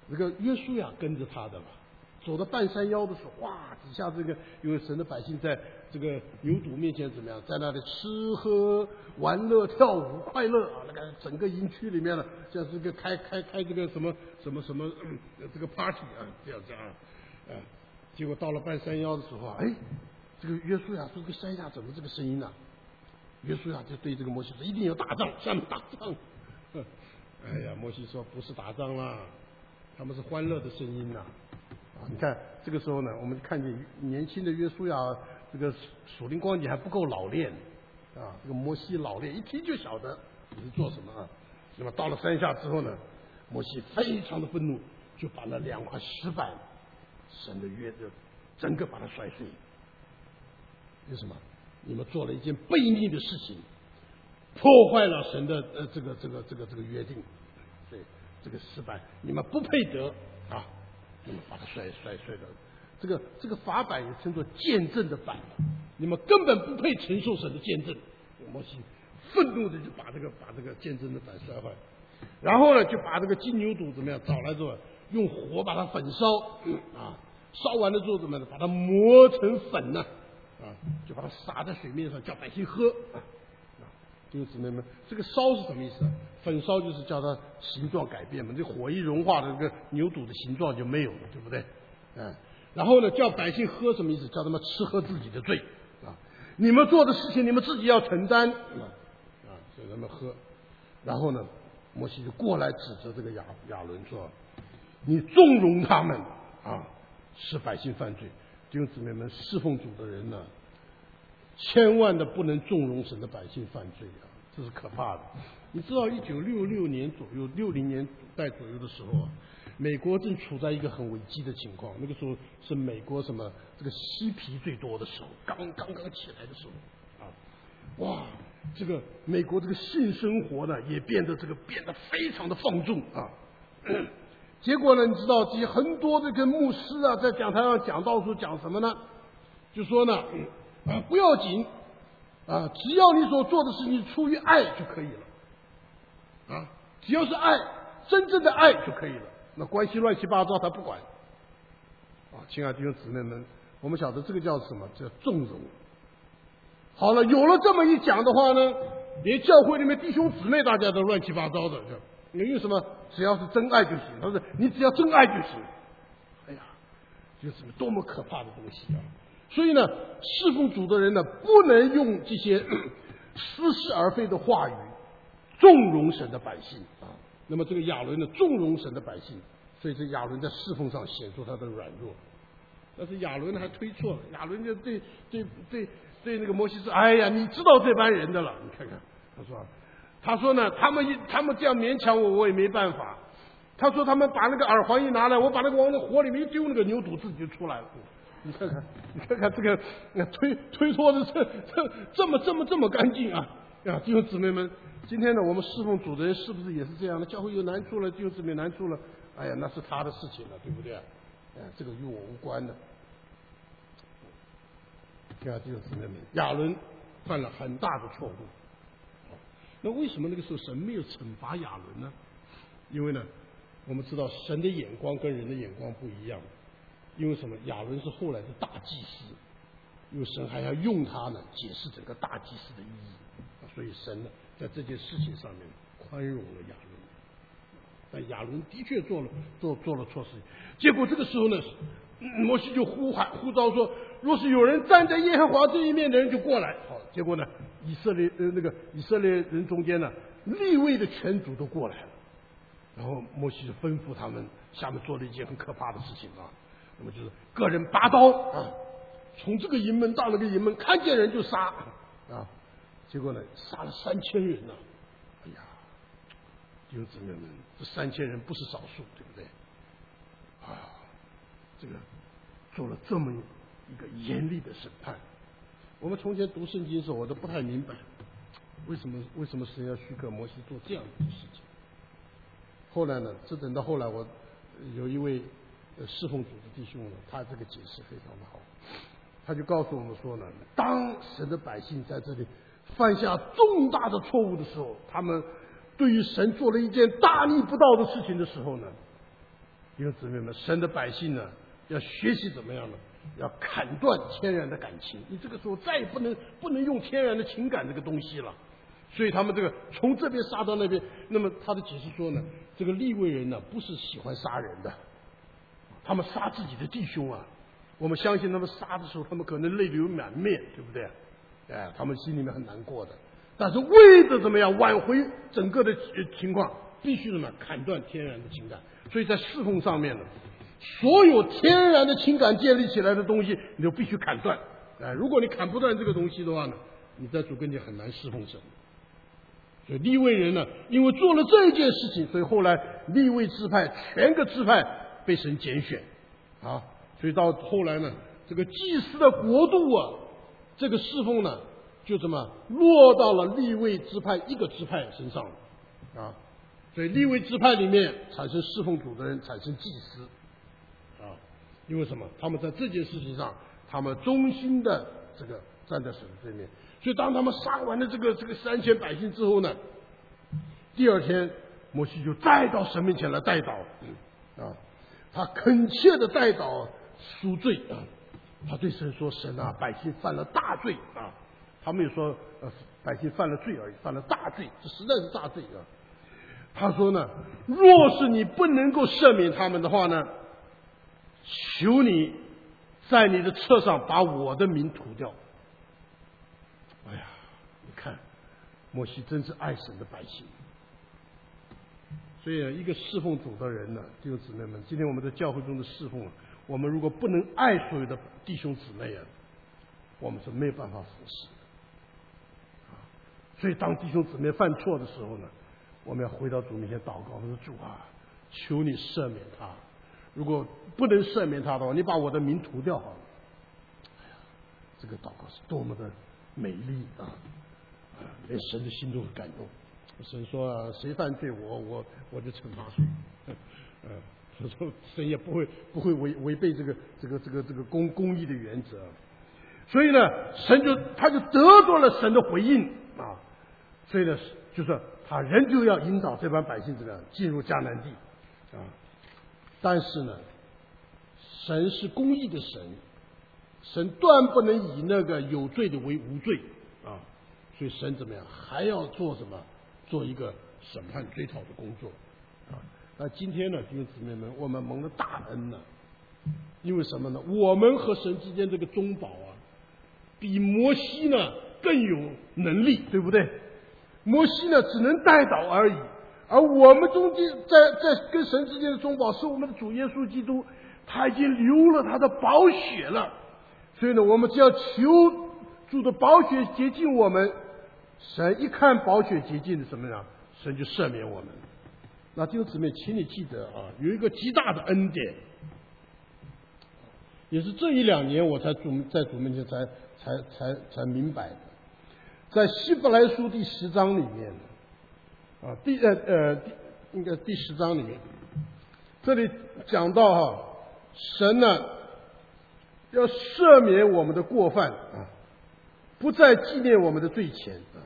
这个约书亚跟着他的嘛，走到半山腰的时候，哇，底下这个因为神的百姓在这个牛犊面前怎么样，在那里吃喝玩乐跳舞快乐啊，那个整个营区里面呢，像是个开开开这个什么什么什么、嗯、这个 party 啊，这样这样啊，结果到了半山腰的时候，哎，这个约书亚说：“这个山下怎么这个声音呢、啊？”约书亚就对这个摩西说：“一定要打仗，下面打仗。”哎呀，摩西说：“不是打仗啦，他们是欢乐的声音呐、啊。”啊，你看这个时候呢，我们看见年轻的约书亚，这个属灵光景还不够老练啊。这个摩西老练，一听就晓得你是做什么啊。那么到了山下之后呢，摩西非常的愤怒，就把那两块石板，神的约就整个把它摔碎。为什么？你们做了一件悖逆的事情，破坏了神的呃这个这个这个这个约定，所以这个石板你们不配得啊，你们把它摔摔碎了。这个这个法板也称作见证的板，你们根本不配承受神的见证。摩西愤怒的就把这个把这个见证的板摔坏，然后呢就把这个金牛犊怎么样找来之后，用火把它焚烧、嗯、啊，烧完了之后怎么样，把它磨成粉呢、啊，啊，就把它撒在水面上，叫百姓喝。啊弟兄姊妹们，这个烧是什么意思？焚烧就是叫它形状改变嘛，这火一融化的这个牛犊的形状就没有了，对不对？嗯，然后呢，叫百姓喝什么意思？叫他们吃喝自己的罪啊！你们做的事情，你们自己要承担啊！啊，所以他们喝。然后呢，摩西就过来指责这个亚亚伦说：“你纵容他们啊，使百姓犯罪。”弟兄姊妹们，侍奉主的人呢？千万的不能纵容神的百姓犯罪啊，这是可怕的。你知道一九六六年左右六零年代左右的时候啊，美国正处在一个很危机的情况，那个时候是美国什么这个嬉皮最多的时候，刚刚刚起来的时候啊，哇，这个美国这个性生活呢也变得这个变得非常的放纵啊。结果呢，你知道这些很多这个牧师啊在讲台上讲道时讲什么呢？就说呢。嗯啊，不要紧啊，只要你所做的事情出于爱就可以了啊，只要是爱，真正的爱就可以了。那关系乱七八糟他不管啊，亲爱的弟兄姊妹们，我们晓得这个叫什么？叫纵容。好了，有了这么一讲的话呢，连教会里面弟兄姊妹大家都乱七八糟的，因为什么？只要是真爱就行。他说你只要真爱就行。哎呀，就是多么可怕的东西啊！所以呢，侍奉主的人呢，不能用这些似是而非的话语纵容神的百姓啊。那么这个亚伦呢，纵容神的百姓，所以这亚伦在侍奉上显出他的软弱。但是亚伦还推错了，亚伦就对对对对那个摩西说：“哎呀，你知道这班人的了，你看看。”他说：“他说呢，他们一他们这样勉强我，我也没办法。他说他们把那个耳环一拿来，我把那个往那火里面一丢，那个牛犊自己就出来了。”你看看，你看看这个推推脱的这这这么这么这么干净啊！啊，弟兄姊妹们，今天呢，我们侍奉主的人是不是也是这样的？教会有难处了，弟兄姊妹难处了，哎呀，那是他的事情了，对不对？哎，这个与我无关的。对啊，弟兄姊妹们，亚伦犯了很大的错误。那为什么那个时候神没有惩罚亚伦呢？因为呢，我们知道神的眼光跟人的眼光不一样。因为什么？亚伦是后来的大祭司，因为神还要用他呢解释整个大祭司的意义，所以神呢在这件事情上面宽容了亚伦。但亚伦的确做了做做了错事，结果这个时候呢，摩西就呼喊呼召说：若是有人站在耶和华这一面的人就过来。好，结果呢，以色列呃那个以色列人中间呢，利未的全族都过来了。然后摩西就吩咐他们，下面做了一件很可怕的事情啊。那么就是个人拔刀啊，从这个营门到那个营门，看见人就杀啊。结果呢，杀了三千人呢、啊。哎呀，弟兄姊妹们，这三千人不是少数，对不对？啊，这个做了这么一个严厉的审判。我们从前读圣经的时候，我都不太明白，为什么为什么神要许可摩西做这样的事情。后来呢，这等到后来我有一位。侍奉主的弟兄呢，他这个解释非常的好，他就告诉我们说呢，当神的百姓在这里犯下重大的错误的时候，他们对于神做了一件大逆不道的事情的时候呢， 弟兄姊妹们，神的百姓呢，要学习怎么样呢？要砍断天然的感情，你这个时候再也不能不能用天然的情感这个东西了。所以他们这个从这边杀到那边，那么他的解释说呢，这个利未人呢不是喜欢杀人的，他们杀自己的弟兄啊，我们相信他们杀的时候，他们可能泪流满面，对不对？哎，他们心里面很难过的。但是为了怎么样挽回整个的情况，必须怎么样砍断天然的情感。所以在侍奉上面呢，所有天然的情感建立起来的东西，你就必须砍断。哎，如果你砍不断这个东西的话呢，你在主跟前很难侍奉神。所以利未人呢，因为做了这一件事情，所以后来利未支派全个支派被神拣选啊。所以到后来呢，这个祭司的国度啊，这个侍奉呢，就这么落到了利未支派一个支派身上了啊。所以利未支派里面产生侍奉主的人，产生祭司啊。因为什么？他们在这件事情上，他们忠心的这个站在神的对面。所以当他们杀完了这个这个三千百姓之后呢，第二天摩西就再到神面前来代祷啊，他恳切的代祷赎罪啊，他对神说：“神啊，百姓犯了大罪啊。”他没有说呃百姓犯了罪而已，犯了大罪，这实在是大罪啊。他说呢，若是你不能够赦免他们的话呢，求你在你的册上把我的名涂掉。哎呀，你看摩西真是爱神的百姓。所以一个侍奉主的人呢，弟兄姊妹们，今天我们在教会中的侍奉，我们如果不能爱所有的弟兄姊妹啊，我们是没有办法服侍的。所以当弟兄姊妹犯错的时候呢，我们要回到主面前祷告，说：“主啊，求你赦免他。如果不能赦免他的话，你把我的名涂掉好了。”哎呀，这个祷告是多么的美丽啊！啊，连神的心都很感动。神说啊，谁犯罪，我我我就惩罚谁。呃，他说神也不会不会违违背这个这个这个这个公公义的原则。所以呢，神就他就得到了神的回应啊。所以呢，就是他仍旧要引导这帮百姓这个进入迦南地啊。但是呢，神是公义的神，神断不能以那个有罪的为无罪啊。所以神怎么样，还要做什么？做一个审判追讨的工作啊。那今天呢，弟兄姊妹们，我们蒙了大恩呢。因为什么呢？我们和神之间这个中保啊，比摩西呢更有能力，对不对？摩西呢只能代祷而已，而我们中间在在跟神之间的中保是我们的主耶稣基督，他已经流了他的宝血了。所以呢，我们只要求主的宝血洁净我们，神一看宝血洁净的什么样，神就赦免我们。那弟兄姊妹，请你记得啊，有一个极大的恩典，也是这一两年我才主在主面前才才才才明白的。在希伯来书第十章里面啊，第呃呃第应该第十章里面，这里讲到哈、啊，神呢要赦免我们的过犯啊，不再纪念我们的罪愆啊。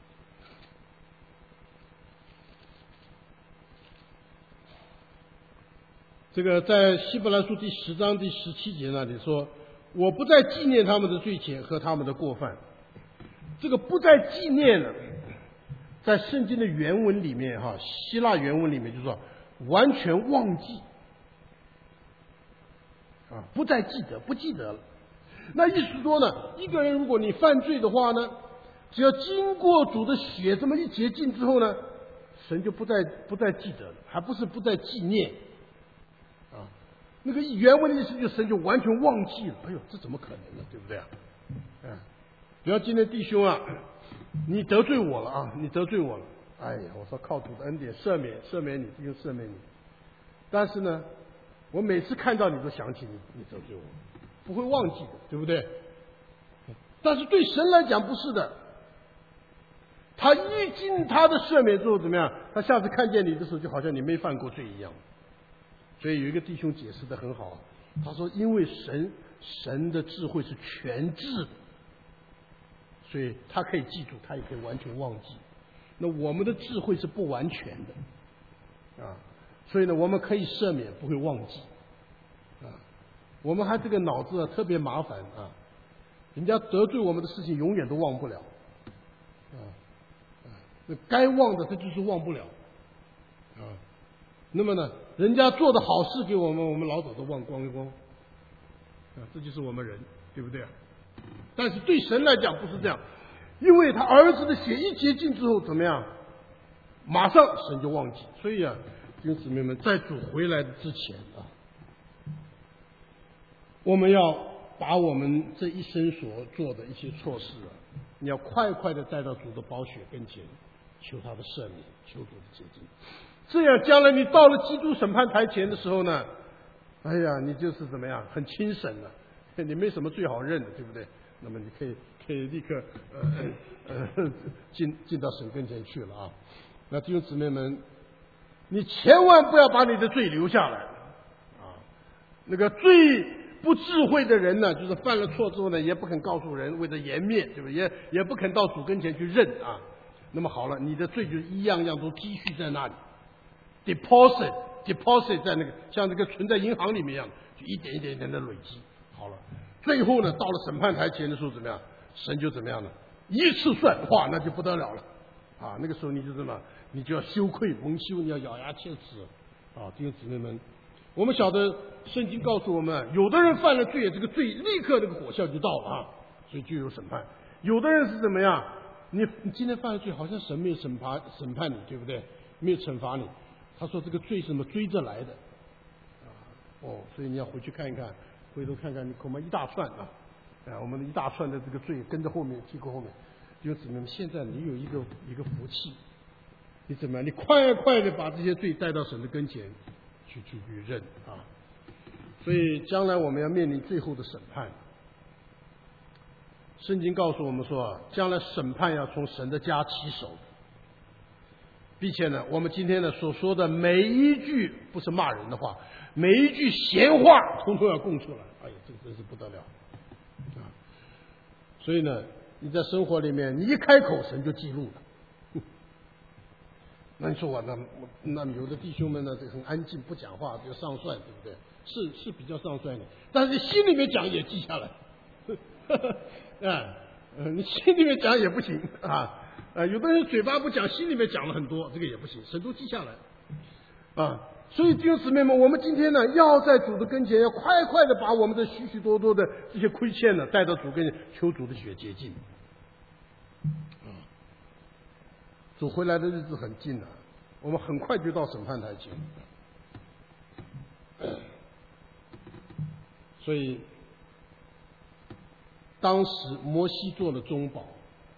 这个在希伯来书第十章第十七节那里说：“我不再纪念他们的罪愆和他们的过犯。”这个不再纪念了，在圣经的原文里面哈，希腊原文里面就说完全忘记啊，不再记得，不记得了。那意思说呢，一个人如果你犯罪的话呢，只要经过主的血这么一洁净之后呢，神就不再不再记得了，还不是不再纪念啊。那个原文的意思就是神就完全忘记了。哎呦，这怎么可能呢？对不对啊？嗯。比方今天弟兄啊，你得罪我了啊，你得罪我了，哎呀，我说靠主的恩典赦免赦免你，弟兄赦免你。但是呢，我每次看到你都想起你，你得罪我，不会忘记的，对不对？但是对神来讲不是的，他一经他的赦免之后怎么样？他下次看见你的时候，就好像你没犯过罪一样。所以有一个弟兄解释得很好，他说，因为神神的智慧是全智的。所以他可以记住，他也可以完全忘记。那我们的智慧是不完全的啊， 所以呢，我们可以赦免，不会忘记啊。我们还这个脑子啊特别麻烦啊，人家得罪我们的事情永远都忘不了啊啊，那该忘的这就是忘不了啊。那么呢，人家做的好事给我们，我们老早都忘光光啊，这就是我们人，对不对啊？但是对神来讲不是这样，因为他儿子的血一洁净之后怎么样，马上神就忘记。所以啊，弟兄姊妹们，在主回来的之前啊，我们要把我们这一生所做的一些错事啊，你要快快的带到主的宝血跟前，求他的赦免，求主的洁净。这样将来你到了基督审判台前的时候呢，哎呀，你就是怎么样，很轻省了，你没什么最好认的，对不对？那么你可以可以立刻呃呃进进到神跟前去了啊。那弟兄姊妹们，你千万不要把你的罪留下来啊。那个最不智慧的人呢，就是犯了错之后呢，也不肯告诉人，为了颜面，对不对？也也不肯到主跟前去认啊。那么好了，你的罪就一样样都积蓄在那里 ，deposit deposit 在那个像这个存在银行里面一样，就一点一点一点的累积。好了，最后呢，到了审判台前的时候怎么样？神就怎么样呢？一次算，哇，那就不得了了啊！那个时候你就怎么，你就要羞愧蒙羞，你要咬牙切齿啊！弟兄姊妹们，我们晓得圣经告诉我们，有的人犯了罪，这个罪立刻这个火效就到了啊，所以就有审判。有的人是怎么样？你你今天犯了罪，好像神没有审判审判你，对不对？没有惩罚你。他说这个罪是什么追着来的啊？哦，所以你要回去看一看，回头看看，你恐怕一大串啊！啊，我们一大串的这个罪跟着后面，屁股后面，弟兄姊妹们，现在你有一个一个福气，你怎么样？你快快的把这些罪带到神的跟前去去去认啊！所以将来我们要面临最后的审判。圣经告诉我们说，将来审判要从神的家起手，并且呢，我们今天呢所说的每一句不是骂人的话，每一句闲话，统统要供出来。哎呀，这个真是不得了啊！所以呢，你在生活里面，你一开口，神就记录了。那你说我那那有的弟兄们呢，这个很安静不讲话，就上算，对不对？是是比较上算的，但是心里面讲也记下来。啊，呃，你心里面讲也不行啊，呃，有的人嘴巴不讲，心里面讲了很多，这个也不行，神都记下来啊。所以弟兄姊妹们，我们今天呢，要在主的跟前，要快快的把我们的许许多多的这些亏欠呢，带到主跟前，求主的血洁净。啊，主回来的日子很近了，我们很快就到审判台前。所以当时摩西做了中保，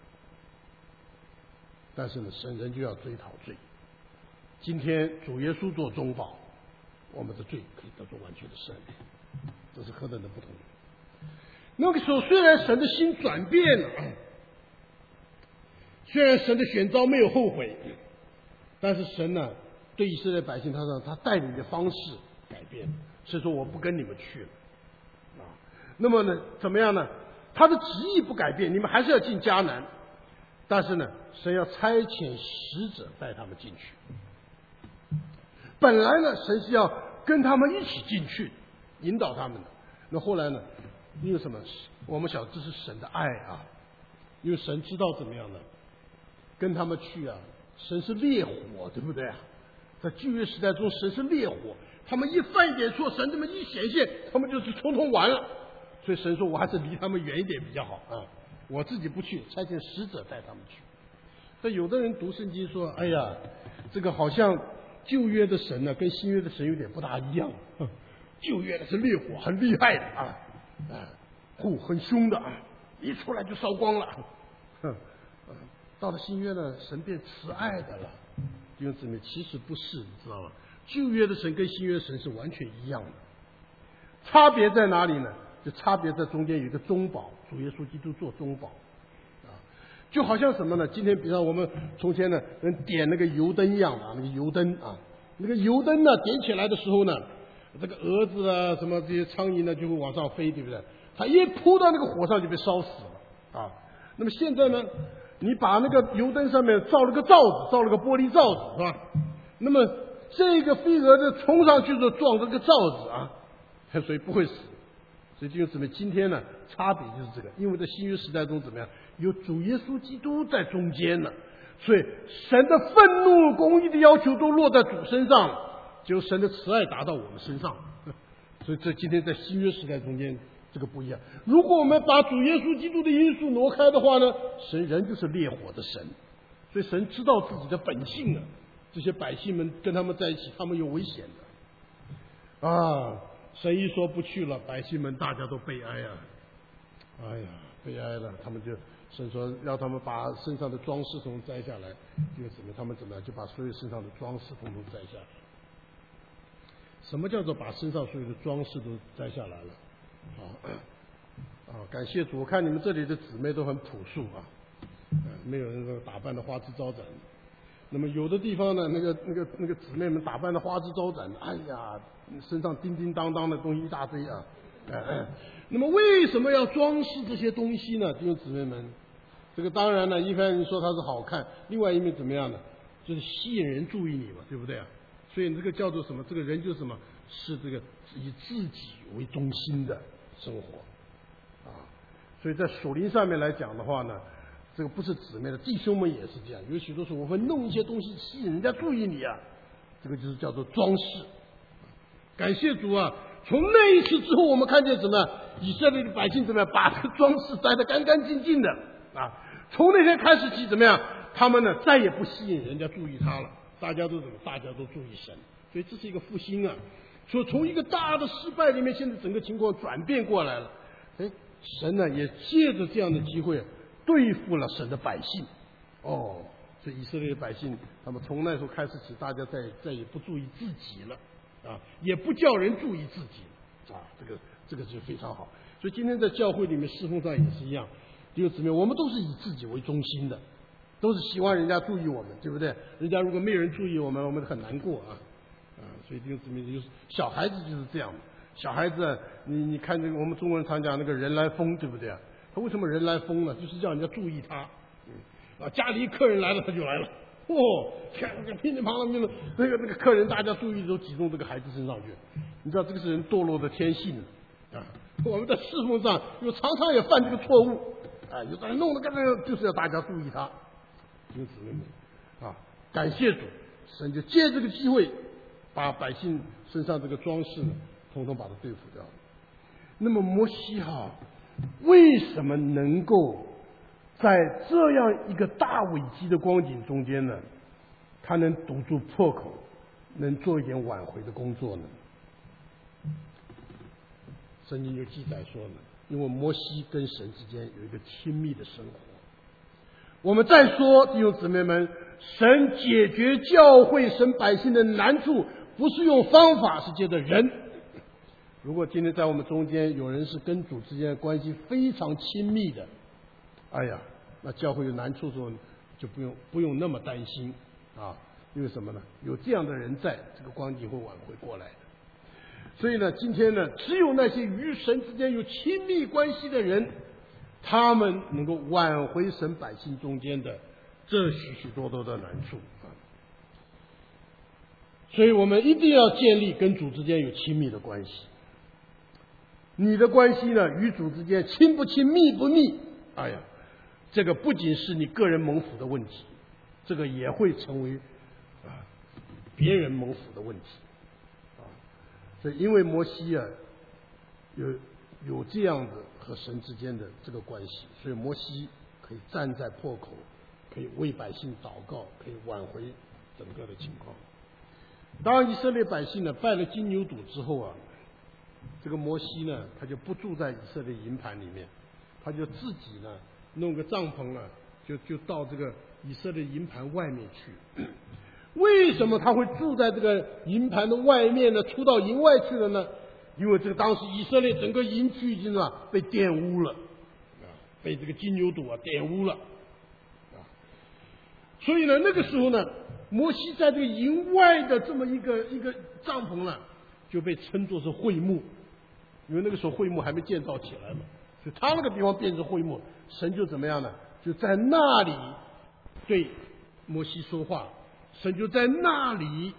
但是呢，神人就要追讨罪。今天主耶稣做中保，我们的罪可以得到完全的赦免，这是何等的不同。那个时候虽然神的心转变了，虽然神的选召没有后悔，但是神呢，对以色列百姓他说他带领的方式改变了，所以说我不跟你们去了啊。那么呢，怎么样呢？他的旨意不改变，你们还是要进迦南，但是呢，神要差遣使者带他们进去。本来呢，神是要跟他们一起进去，引导他们的。那后来呢，因为什么？我们晓得这是神的爱啊，因为神知道怎么样呢，跟他们去啊，神是烈火，对不对啊？在旧约时代中，神是烈火，他们一犯一点错，神这么一显现，他们就是通通完了。所以神说，我还是离他们远一点比较好啊，我自己不去，差遣使者带他们去。但有的人读圣经说，哎呀，这个好像旧约的神呢，跟新约的神有点不大一样。旧约的是烈火，很厉害的啊，啊，呼，很凶的啊，一出来就烧光了。哼，到了新约呢，神变慈爱的了。弟兄姊妹，其实不是，你知道吗？旧约的神跟新约的神是完全一样的，差别在哪里呢？就差别在中间有一个中保，主耶稣基督做中保啊，就好像什么呢？今天比方我们从前呢，人点那个油灯一样的啊，那个油灯啊，那个油灯呢点起来的时候呢，这个蛾子啊什么这些苍蝇呢就会往上飞，对不对？它一扑到那个火上就被烧死了啊。那么现在呢，你把那个油灯上面罩了个罩子，罩了个玻璃罩子，是吧？那么这个飞蛾子冲上去就撞这个罩子啊，所以不会死。所以弟兄姊妹，今天呢差别就是这个，因为在新约时代中怎么样，有主耶稣基督在中间呢，所以神的愤怒、公义的要求都落在主身上了，就神的慈爱达到我们身上。所以这今天在新约时代中间这个不一样。如果我们把主耶稣基督的因素挪开的话呢，神人就是烈火的神，所以神知道自己的本性啊，这些百姓们跟他们在一起，他们有危险的啊。神一说不去了，百姓们大家都悲哀啊，哎呀，悲哀了。他们就神说让他们把身上的装饰从摘下来，就怎么他们怎么样就把所有身上的装饰统统摘下来。什么叫做把身上所有的装饰都摘下来了？好啊，感谢主！我看你们这里的姊妹都很朴素啊，没有人说打扮的花枝招展。那么有的地方呢，那个那个那个姊妹们打扮的花枝招展，哎呀，身上叮叮当当的东西一大堆啊。哎哎，那么为什么要装饰这些东西呢？弟兄姊妹们，这个当然呢，一方面说它是好看，另外一面怎么样呢？就是吸引人注意你嘛，对不对啊？所以这个叫做什么？这个人就是什么？是这个以自己为中心的生活啊。所以在属灵上面来讲的话呢，这个不是姊妹的，弟兄们也是这样。有许多时候我会弄一些东西吸引人家注意你啊，这个就是叫做装饰。感谢主啊！从那一次之后，我们看见什么？以色列的百姓怎么样？把这个装饰摘得干干净净的啊！从那天开始起，怎么样？他们呢再也不吸引人家注意他了。大家都怎么？大家都注意神，所以这是一个复兴啊！所以从一个大的失败里面，现在整个情况转变过来了。哎，神呢也借着这样的机会对付了神的百姓。哦，所以以色列的百姓，他们从那时候开始起，大家再再也不注意自己了啊，也不叫人注意自己啊，这个这个就非常好。所以今天在教会里面侍奉上也是一样，弟兄姊妹，我们都是以自己为中心的。都是希望人家注意我们，对不对？人家如果没有人注意我们，我们很难过啊啊！所以弟兄姊妹，就是小孩子就是这样。小孩子，你你看这个，我们中国人常讲那个人来疯，对不对啊？他为什么人来疯呢？就是叫人家注意他。嗯啊，家里客人来了，他就来了。哦，看这个乒乒乓乓的，那个那个客人，大家注意都集中这个孩子身上去。你知道这个是人堕落的天性啊！我们在侍奉上有常常也犯这个错误啊，有的人弄得干这就是要大家注意他。弟兄姊妹们啊，感谢主，神就借这个机会，把百姓身上这个装饰呢，统统把它对付掉了。那么摩西哈，为什么能够在这样一个大危机的光景中间呢，他能堵住破口，能做一点挽回的工作呢？圣经有记载说呢，因为摩西跟神之间有一个亲密的生活。我们再说，弟兄姊妹们，神解决教会、神百姓的难处，不是用方法，是借着人。如果今天在我们中间有人是跟主之间的关系非常亲密的，哎呀，那教会有难处的时候就不用不用那么担心啊，因为什么呢？有这样的人在，这个光景会挽回过来的。所以呢，今天呢，只有那些与神之间有亲密关系的人，他们能够挽回神百姓中间的这许许多多的难处啊！所以我们一定要建立跟主之间有亲密的关系。你的关系呢，与主之间亲不亲密不密？哎呀，这个不仅是你个人蒙福的问题，这个也会成为啊别人蒙福的问题啊！所以因为摩西啊有有这样的和神之间的这个关系，所以摩西可以站在破口，可以为百姓祷告，可以挽回整个的情况。当以色列百姓呢拜了金牛犊之后啊，这个摩西呢他就不住在以色列营盘里面，他就自己呢弄个帐篷啊，就就到这个以色列营盘外面去。为什么他会住在这个营盘的外面呢？出到营外去了呢？因为这个当时以色列整个营区已经啊被玷污了，啊，被这个金牛犊啊玷污了，啊，所以呢那个时候呢，摩西在这个营外的这么一个一个帐篷呢，就被称作是会幕，因为那个时候会幕还没建造起来嘛，所以他那个地方变成会幕，神就怎么样呢？就在那里对摩西说话，神就在那里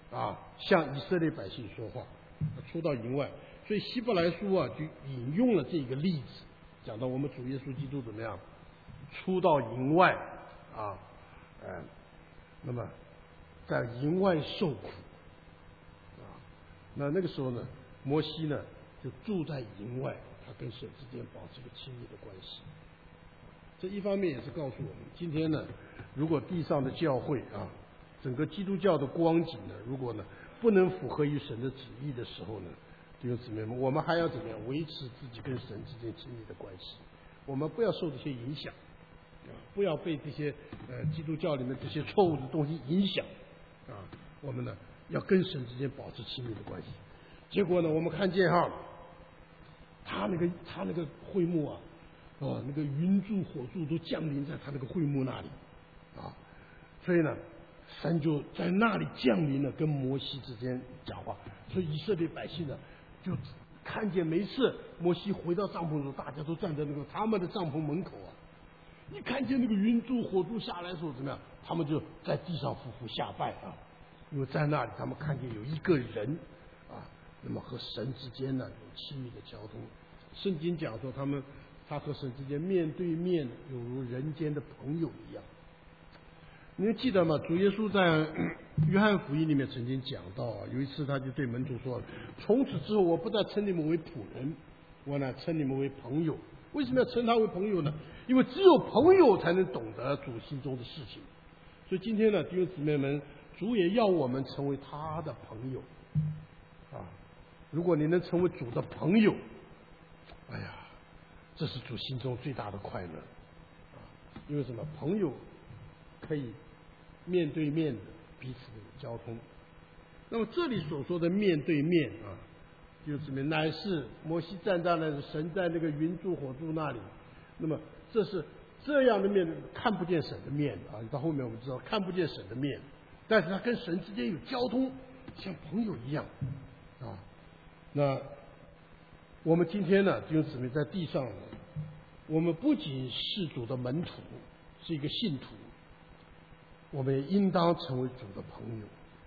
啊向以色列百姓说话，出到营外。所以希伯来书啊就引用了这个例子，讲到我们主耶稣基督怎么样出到营外啊，呃，那么在营外受苦啊，那那个时候呢，摩西呢就住在营外，他跟神之间保持一个亲密的关系。这一方面也是告诉我们，今天呢，如果地上的教会啊，整个基督教的光景呢，如果呢不能符合于神的旨意的时候呢，弟兄姊妹们，我们还要怎么样维持自己跟神之间亲密的关系？我们不要受这些影响，啊，不要被这些呃基督教里面这些错误的东西影响，啊，我们呢要跟神之间保持亲密的关系。结果呢，我们看见哈，他那个他那个会幕啊。哦，那个云柱火柱都降临在他那个会幕那里，啊，所以呢，神就在那里降临了，跟摩西之间讲话。所以以色列百姓呢，就看见每次摩西回到帐篷的时候，大家都站在那个他们的帐篷门口啊，一看见那个云柱火柱下来的时候，怎么样？他们就在地上匍匐下拜啊，因为在那里他们看见有一个人啊，那么和神之间呢有亲密的交通。圣经讲说他们。他和神之间面对面，有如人间的朋友一样。你们记得吗？主耶稣在约翰福音里面曾经讲到啊，有一次他就对门徒说：“从此之后，我不再称你们为仆人，我呢称你们为朋友。为什么要称他为朋友呢？因为只有朋友才能懂得主心中的事情。所以今天呢，弟兄姊妹们，主也要我们成为他的朋友啊！如果你能成为主的朋友，哎呀！”这是主心中最大的快乐，啊，因为什么？朋友可以面对面的彼此的交通。那么这里所说的面对面啊，就是什么？乃是摩西站在那神在那个云柱火柱那里，那么这是这样的面，看不见神的面啊。到后面我们知道看不见神的面，但是他跟神之间有交通，像朋友一样啊。那我们今天呢，弟兄姊妹在地上呢，我们不仅是主的门徒，是一个信徒，我们也应当成为主的朋友。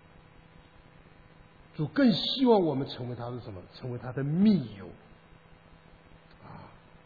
主更希望我们成为他的什么？成为他的密友啊！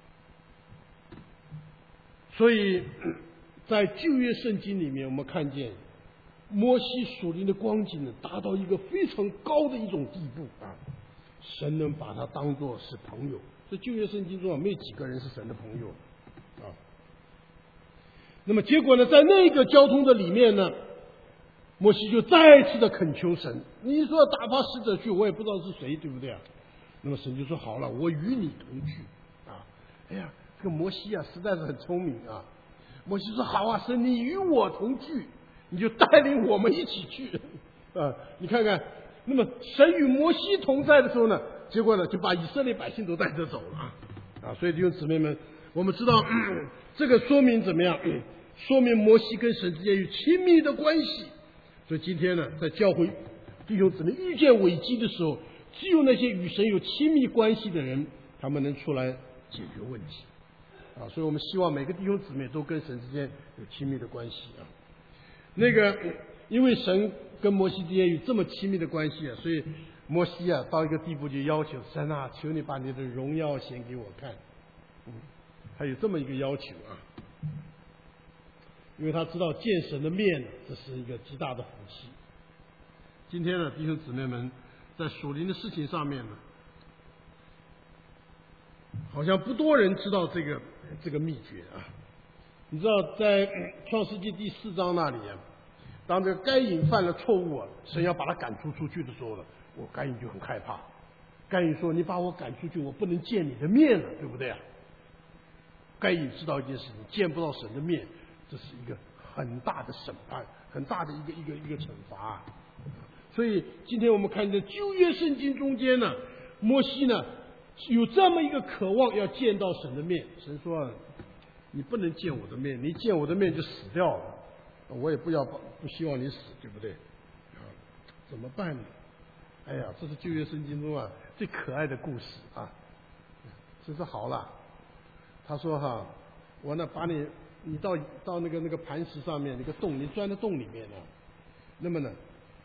所以在旧约圣经里面，我们看见摩西属灵的光景呢，达到一个非常高的一种地步啊！神能把他当作是朋友，所以旧约圣经中啊，没有几个人是神的朋友啊。那么结果呢，在那个交通的里面呢，摩西就再次的恳求神，你说打发使者去，我也不知道是谁，对不对啊？那么神就说好了，我与你同去啊！哎呀，这个摩西啊，实在是很聪明啊。摩西说好啊，神你与我同去，你就带领我们一起去啊！你看看。那么神与摩西同在的时候呢，结果呢就把以色列百姓都带着走了啊！啊，所以弟兄姊妹们，我们知道、嗯、这个说明怎么样、嗯？说明摩西跟神之间有亲密的关系。所以今天呢，在教会弟兄姊妹遇见危机的时候，只有那些与神有亲密关系的人，他们能出来解决问题啊！所以我们希望每个弟兄姊妹都跟神之间有亲密的关系啊！那个。嗯因为神跟摩西之间有这么亲密的关系啊，所以摩西啊到一个地步就要求神啊，求你把你的荣耀显给我看。嗯，他有这么一个要求啊，因为他知道见神的面，这是一个极大的福气。今天呢，弟兄姊妹们，在属灵的事情上面呢，好像不多人知道这个这个秘诀啊。你知道，在创世纪第四章那里啊。当这个该隐犯了错误啊，神要把他赶出出去的时候呢，我该隐就很害怕。该隐说：“你把我赶出去，我不能见你的面了，对不对啊？”该隐知道一件事情，见不到神的面，这是一个很大的审判，很大的一个一个一个惩罚。所以今天我们看在旧约圣经中间呢，摩西呢有这么一个渴望要见到神的面。神说：“你不能见我的面，你见我的面就死掉了。”我也不要不希望你死，对不对？啊，怎么办呢？哎呀，这是旧约圣经中啊最可爱的故事啊。神说好了，他说哈，我呢把你你到到那个那个磐石上面那个洞，你钻到洞里面呢，那么呢，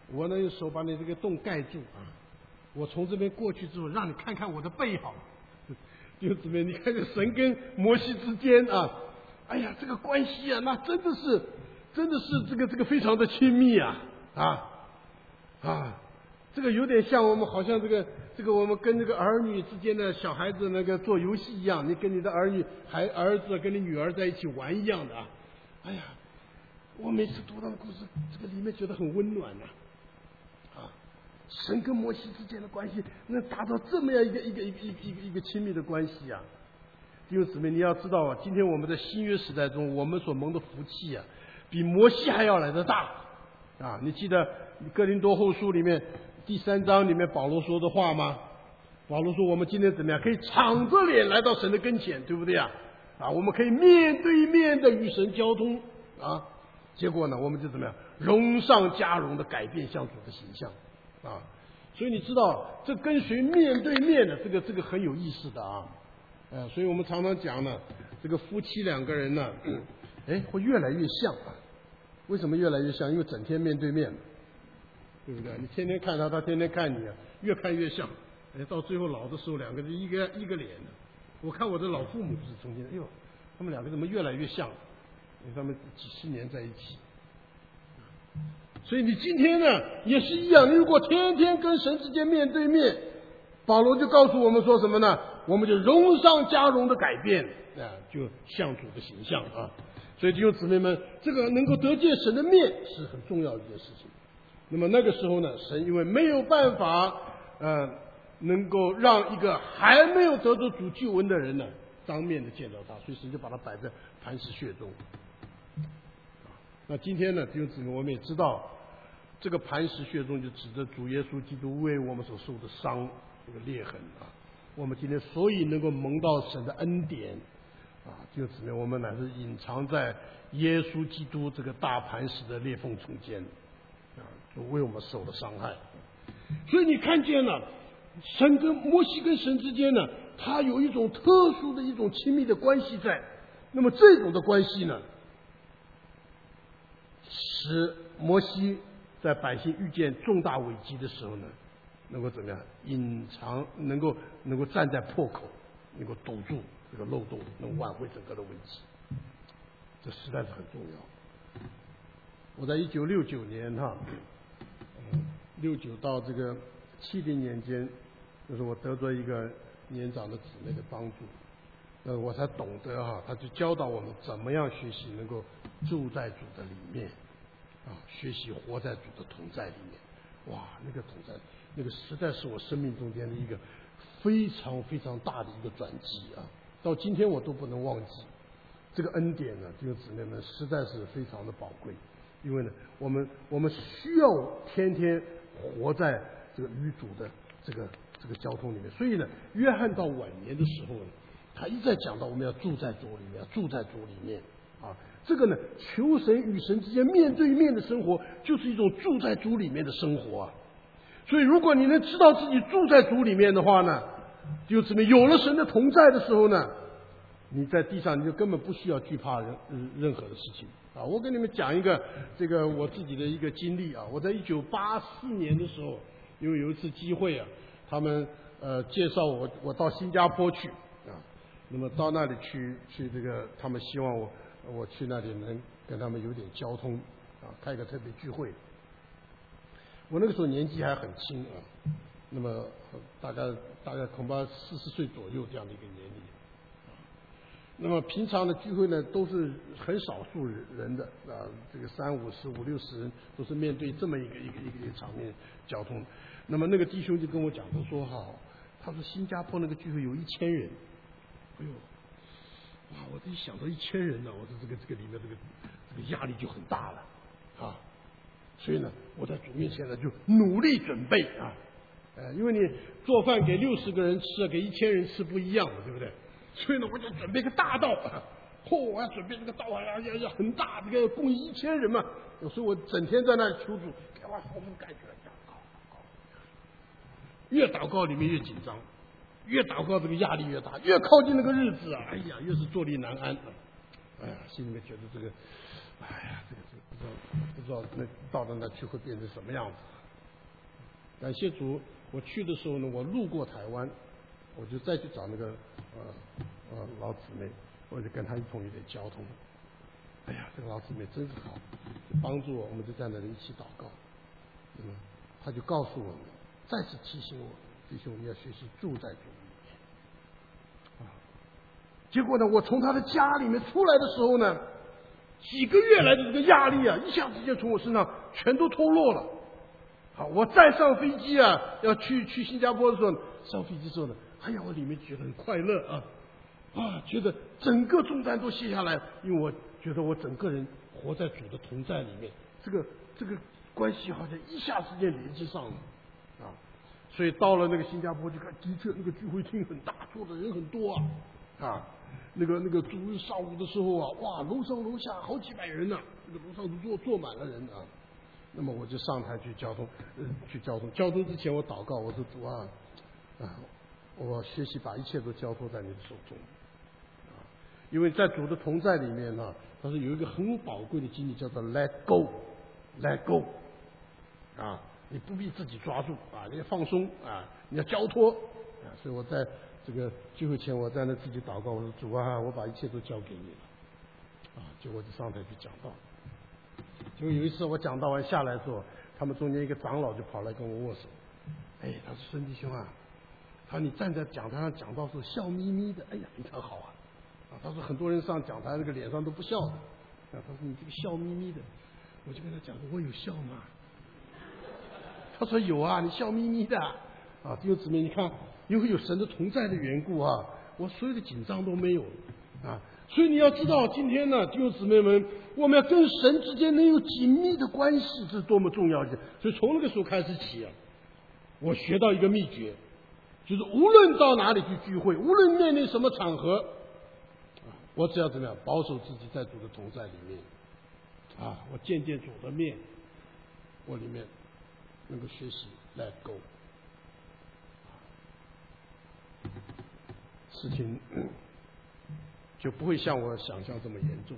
我呢用手把你这个洞盖住啊，我从这边过去之后，让你看看我的背好。弟兄姊妹，你看这神跟摩西之间啊，哎呀，这个关系啊，那真的是，真的是这个这个非常的亲密啊啊啊！这个有点像我们好像这个这个我们跟这个儿女之间的小孩子那个做游戏一样，你跟你的儿女孩儿子跟你女儿在一起玩一样的啊！哎呀，我每次读到的故事，这个里面觉得很温暖呐啊！啊，神跟摩西之间的关系能达到这么样一个一个一个一个一个一个亲密的关系啊！弟兄姊妹，你要知道啊，今天我们在新约时代中，我们所蒙的福气啊，比摩西还要来得大啊！你记得哥林多后书里面第三章里面保罗说的话吗？保罗说我们今天怎么样？可以敞着脸来到神的跟前，对不对啊？啊，我们可以面对面的与神交通啊。结果呢，我们就怎么样？荣上加荣的改变向主的形象啊。所以你知道，这跟随面对面的这个这个很有意思的啊。呃，所以我们常常讲呢，这个夫妻两个人呢，哎，会越来越像啊。为什么越来越像？因为整天面对面。对不对？你天天看他，他天天看你啊，越看越像。哎，到最后老的时候，两个人一个一个脸的。我看我的老父母就是中间，哎呦，他们两个怎么越来越像？因为他们几十年在一起。所以你今天呢也是一样，你如果天天跟神之间面对面，保罗就告诉我们说什么呢？我们就荣上加荣的改变啊，就像主的形象啊。所以弟兄姊妹们，这个能够得见神的面是很重要的一件事情。那么那个时候呢，神因为没有办法，呃，能够让一个还没有得到主救恩的人呢，当面的见到他，所以神就把他摆在磐石穴中。那今天呢，弟兄姊妹，我们也知道，这个磐石穴中就指着主耶稣基督为我们所受的伤，这个裂痕啊。我们今天所以能够蒙到神的恩典啊，弟兄姊妹，我们乃是隐藏在耶稣基督这个大磐石的裂缝中间。啊，就为我们受了伤害，所以你看见了，神跟摩西跟神之间呢，他有一种特殊的一种亲密的关系在。那么这种的关系呢，使摩西在百姓遇见重大危机的时候呢，能够怎么样隐藏，能够能够站在破口，能够堵住这个漏洞，能挽回整个的危机，这实在是很重要。我在一九六九年哈，嗯，六九到这个七零年间，就是我得着一个年长的姊妹的帮助，呃，我才懂得哈，他就教导我们怎么样学习能够住在主的里面，啊，学习活在主的同在里面。哇，那个同在，那个实在是我生命中间的一个非常非常大的一个转机啊！到今天我都不能忘记这个恩典呢，弟兄姊妹们实在是非常的宝贵。因为呢，我们我们需要天天活在这个与主的这个这个交通里面，所以呢，约翰到晚年的时候呢，他一再讲到我们要住在主里面，要住在主里面啊。这个呢，求神与神之间面对面的生活，就是一种住在主里面的生活啊。所以，如果你能知道自己住在主里面的话呢，就怎么有了神的同在的时候呢，你在地上你就根本不需要惧怕任任何的事情啊！我跟你们讲一个这个我自己的一个经历啊，我在一九八四年的时候，因为有一次机会啊，他们呃介绍我我到新加坡去啊，那么到那里去去这个他们希望我我去那里能跟他们有点交通啊，开个特别聚会。我那个时候年纪还很轻啊，那么大概大概恐怕四十岁左右这样的一个年龄。那么平常的聚会呢，都是很少数人的啊，这个三五十、五六十人都是面对这么一个一个一个一个场面交通。那么那个弟兄就跟我讲，他说哈，他说新加坡那个聚会有一千人，哎呦，哇！我一想到一千人呢，我说这个这个里面这个这个压力就很大了啊。所以呢，我在主面前呢就努力准备啊，呃，因为你做饭给六十个人吃，给一千人吃不一样的，对不对？所以呢，我就准备个大道，嚯、哦！我要准备这个道啊，要要很大，这个供一千人嘛。有时候我整天在那里求主，给我好感觉，祷告，祷告。越祷告里面越紧张，越祷告这个压力越大，越靠近那个日子啊，哎呀，越是坐立难安。哎呀，心里面觉得这个，哎呀，这个这个不知道不知道那到了那去会变成什么样子。 感谢主，我去的时候呢，我路过台湾，我就再去找那个呃呃老姊妹，我就跟她一同有点交通。哎呀，这个老姊妹真是好，帮助我，我们就在那里一起祷告。嗯，她就告诉我们，再次提醒我，弟兄你要学习住在主里面。啊，结果呢，我从她的家里面出来的时候呢，几个月来的这个压力啊，一下子就从我身上全都脱落了。好，我再上飞机啊，要去去新加坡的时候，上飞机的时候呢，哎呀，我里面觉得很快乐啊，啊，觉得整个重担都卸下来，因为我觉得我整个人活在主的同在里面，这个这个关系好像一下之间连接上了啊。所以到了那个新加坡，就看的确那个聚会厅很大，坐的人很多啊啊，那个那个主日上午的时候啊，哇，楼上楼下好几百人呢、啊，那个楼上都坐坐满了人啊。那么我就上台去交通，呃，去交通。交通之前我祷告，我说主啊，啊，我学习把一切都交托在你的手中，啊，因为在主的同在里面呢，它是有一个很宝贵的经历，叫做 let go，let go， 啊，你不必自己抓住啊，你要放松啊，你要交托啊。所以我在这个聚会前，我在那自己祷告，我说主啊，我把一切都交给你了，啊，结果就上台去讲道。就有一次我讲到完下来之后，他们中间一个长老就跑来跟我握手，哎，他说孙弟兄啊，他说你站在讲台上讲道时候笑眯眯的，哎呀非常好啊，啊，他说很多人上讲台那个脸上都不笑的，啊，他说你这个笑眯眯的，我就跟他讲说我有笑吗？他说有啊，你笑眯眯的啊，弟兄姊妹，你看因为有神的同在的缘故啊，我所有的紧张都没有啊。所以你要知道，今天呢，弟兄姊妹们，我们要跟神之间能有紧密的关系，这是多么重要的。所以从那个时候开始起啊，我学到一个秘诀，就是无论到哪里去聚会，无论面临什么场合，啊，我只要怎么样保守自己在主的同在里面，啊，我见见主的面，我里面能够学习 let go， 事情。嗯就不会像我想象这么严重。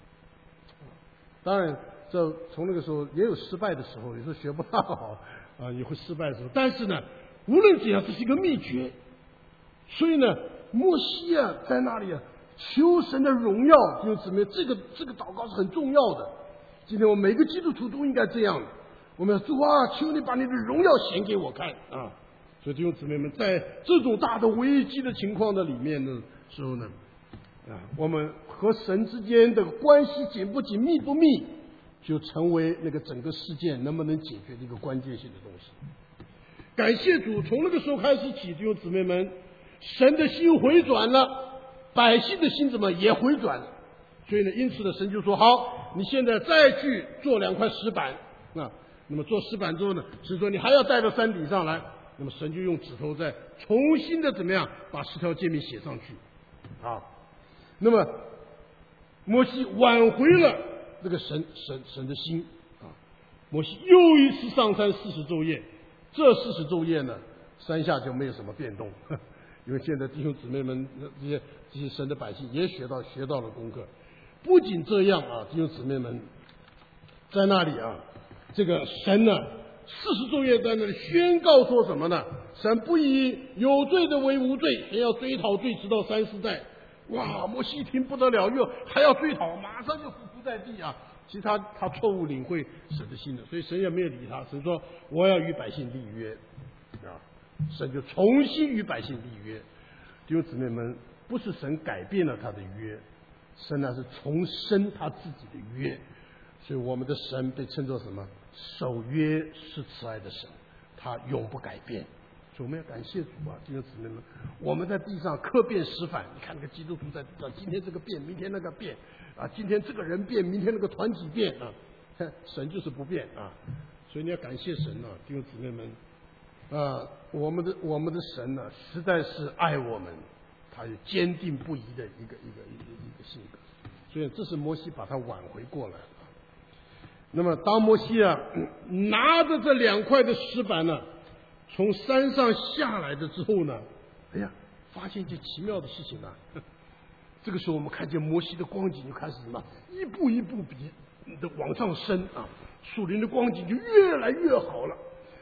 当然，这从那个时候也有失败的时候，有时候学不大好啊，也会失败的时候。但是呢，无论怎样，这是一个秘诀。所以呢，摩西啊，在那里啊，求神的荣耀，弟兄姊妹，这个这个祷告是很重要的。今天我们每个基督徒都应该这样。我们要主啊，求你把你的荣耀显给我看啊！所以弟兄姊妹们，在这种大的危机的情况的里面的时候呢。啊，我们和神之间的关系紧不紧密不密，就成为那个整个事件能不能解决的一个关键性的东西。感谢主，从那个时候开始起，弟兄姊妹们，神的心回转了，百姓的心怎么也回转了。所以呢，因此呢，神就说：好，你现在再去做两块石板啊。那么做石板之后呢，神说你还要带到山顶上来。那么神就用指头再重新的怎么样把十条诫命写上去啊。那么摩西挽回了这个神神神的心啊，摩西又一次上山四十昼夜，这四十昼夜呢，山下就没有什么变动，因为现在弟兄姊妹们这些这些神的百姓也学到学到了功课。不仅这样啊，弟兄姊妹们在那里啊，这个神呢四十昼夜在那里宣告说什么呢？神不以有罪的为无罪，神要追讨罪直到三四代。哇，摩西一听不得了，又还要追讨，马上就伏伏在地啊！其实他他错误领会神的心的，所以神也没有理他。神说我要与百姓立约啊，神就重新与百姓立约。弟兄姊妹们，不是神改变了他的约，神呢是重申他自己的约。所以我们的神被称作什么？守约是慈爱的神，他永不改变。所以我们要感谢主啊，弟兄姊妹们，我们在地上客变实反，你看那个基督徒在地上，今天这个变，明天那个变啊，今天这个人变，明天那个团体变啊，神就是不变啊。所以你要感谢神啊，弟兄姊妹们啊，我们的我们的神呢、啊，实在是爱我们，他有坚定不移的一个一个一个一个性格。所以这是摩西把他挽回过来了。那么当摩西啊拿着这两块的石板呢，从山上下来的之后呢，哎呀，发现一件奇妙的事情啊！这个时候我们看见摩西的光景就开始什么，一步一步比的往上升啊，属灵的光景就越来越好了。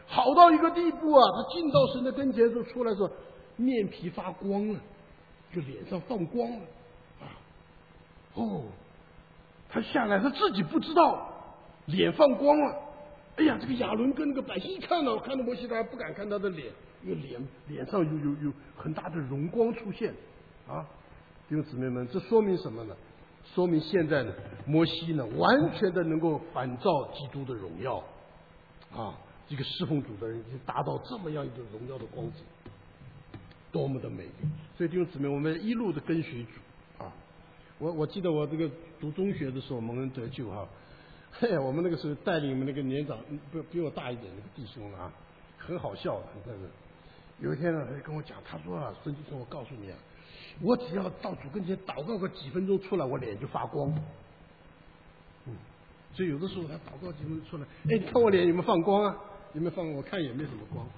好到一个地步啊，他进到神的跟前的时候出来的时候，面皮发光了，就脸上放光了啊！哦，他下来他自己不知道，脸放光了。哎呀，这个亚伦跟那个百姓一看到，看到摩西，他还不敢看他的脸，因为脸脸上有有有很大的荣光出现啊！弟兄姊妹们，这说明什么呢？说明现在呢，摩西呢完全的能够反照基督的荣耀啊！这个侍奉主的人已经达到这么样一个荣耀的光景，多么的美丽！所以弟兄姊妹，我们一路的跟随主啊！我我记得我这个读中学的时候蒙恩得救哈、啊，嘿，我们那个时候带领我们那个年长不比我大一点那个弟兄啊，很好笑的，真的。有一天呢，他就跟我讲，他说啊，孙弟兄，我告诉你啊，我只要到主跟前祷告个几分钟出来，我脸就发光。嗯，所以有的时候他祷告几分钟出来，哎，你看我脸有没有放光啊？有没有放光？我看也没什么光。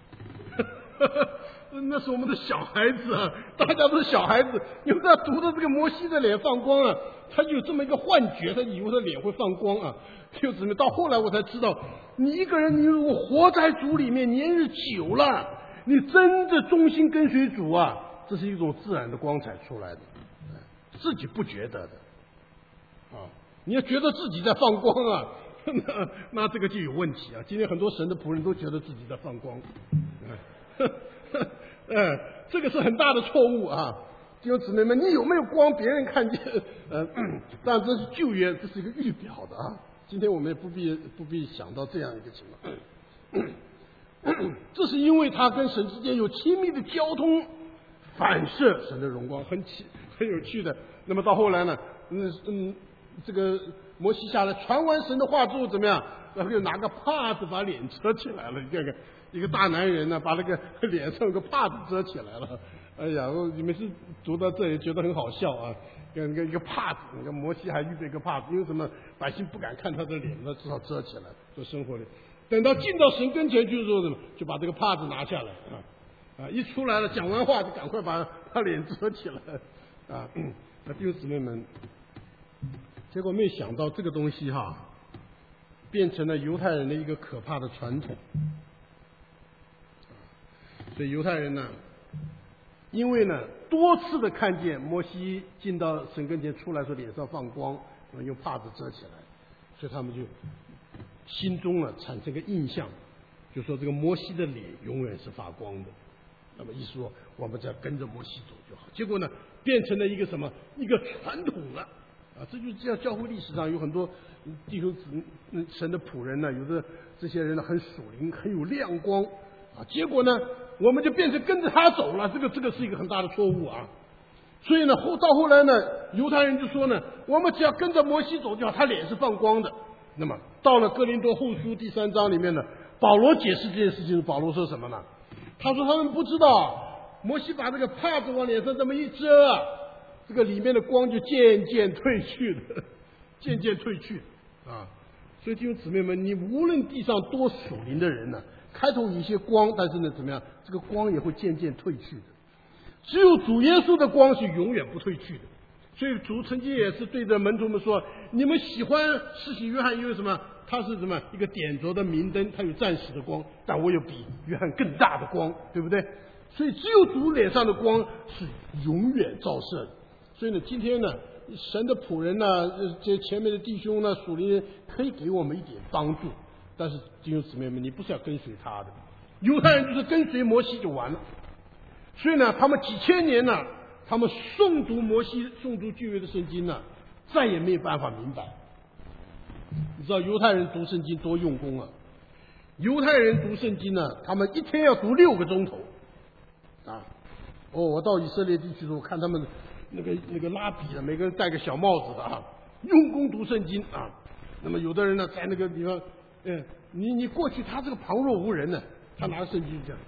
那是我们的小孩子啊，大家都是小孩子。有的读的这个摩西的脸放光了、啊，他就有这么一个幻觉，他以为他脸会放光啊。就怎么到后来我才知道，你一个人你如果活在主里面年日久了，你真的忠心跟随主啊，这是一种自然的光彩出来的，自己不觉得的啊。你要觉得自己在放光啊，那那这个就有问题啊。今天很多神的仆人都觉得自己在放光，呃，这个是很大的错误啊！弟兄姊妹们，你有没有光？别人看见，呃，但这是旧约，这是一个预表的啊。今天我们也不必不必想到这样一个情况，这是因为他跟神之间有亲密的交通，反射神的荣光，很奇很有趣的。那么到后来呢，嗯嗯，这个摩西下来传完神的话之后怎么样？然后又拿个帕子把脸遮起来了，你看看。一个大男人呢，把那个脸上有个帕子遮起来了。哎呀，我每次读到这里觉得很好笑啊！跟个一个帕子，你看摩西还预备一个帕子，因为什么？百姓不敢看他的脸，那至少遮起来，做生活里。等到进到神跟前去的时候，怎么就把这个帕子拿下来啊？啊，一出来了，讲完话就赶快把把脸遮起来啊！那弟兄姊妹们，结果没想到这个东西哈，变成了犹太人的一个可怕的传统。所以犹太人呢，因为呢多次的看见摩西进到神跟前出来时候脸上放光，用帕子遮起来，所以他们就心中呢产生个印象，就说这个摩西的脸永远是发光的。那么一说我们只要跟着摩西走就好。结果呢变成了一个什么一个传统了啊！这就是这样，教会历史上有很多弟兄子神的仆人呢，有的这些人呢很属灵，很有亮光啊，结果呢我们就变成跟着他走了，这个这个是一个很大的错误啊！所以呢，后到后来呢，犹太人就说呢，我们只要跟着摩西走就好，他脸是放光的。那么到了哥林多后书第三章里面呢，保罗解释这件事情，保罗说什么呢？他说他们不知道，摩西把这个帕子往脸上这么一遮啊，这个里面的光就渐渐褪去了，渐渐褪去啊！所以弟兄姊妹们，你无论地上多属灵的人呢，开头有一些光，但是呢，怎么样？这个光也会渐渐褪去的。只有主耶稣的光是永远不褪去的。所以主曾经也是对着门徒们说：“你们喜欢施洗约翰，因为什么？他是什么？一个点着的明灯，他有暂时的光，但我有比约翰更大的光，对不对？所以只有主脸上的光是永远照射的。所以呢，今天呢，神的仆人呢，这前面的弟兄呢，属灵人可以给我们一点帮助。”但是弟兄姊妹们，你不是要跟随他的，犹太人就是跟随摩西就完了。所以呢，他们几千年呢，他们诵读摩西、诵读旧约的圣经呢，再也没有办法明白。你知道犹太人读圣经多用功啊！犹太人读圣经呢，他们一天要读六个钟头啊！哦，我到以色列地区的时候，看他们那个那个拉比的，每个人戴个小帽子的啊，用功读圣经啊。那么有的人呢，在那个地方。嗯，你你过去他这个旁若无人呢，他拿着圣经这样，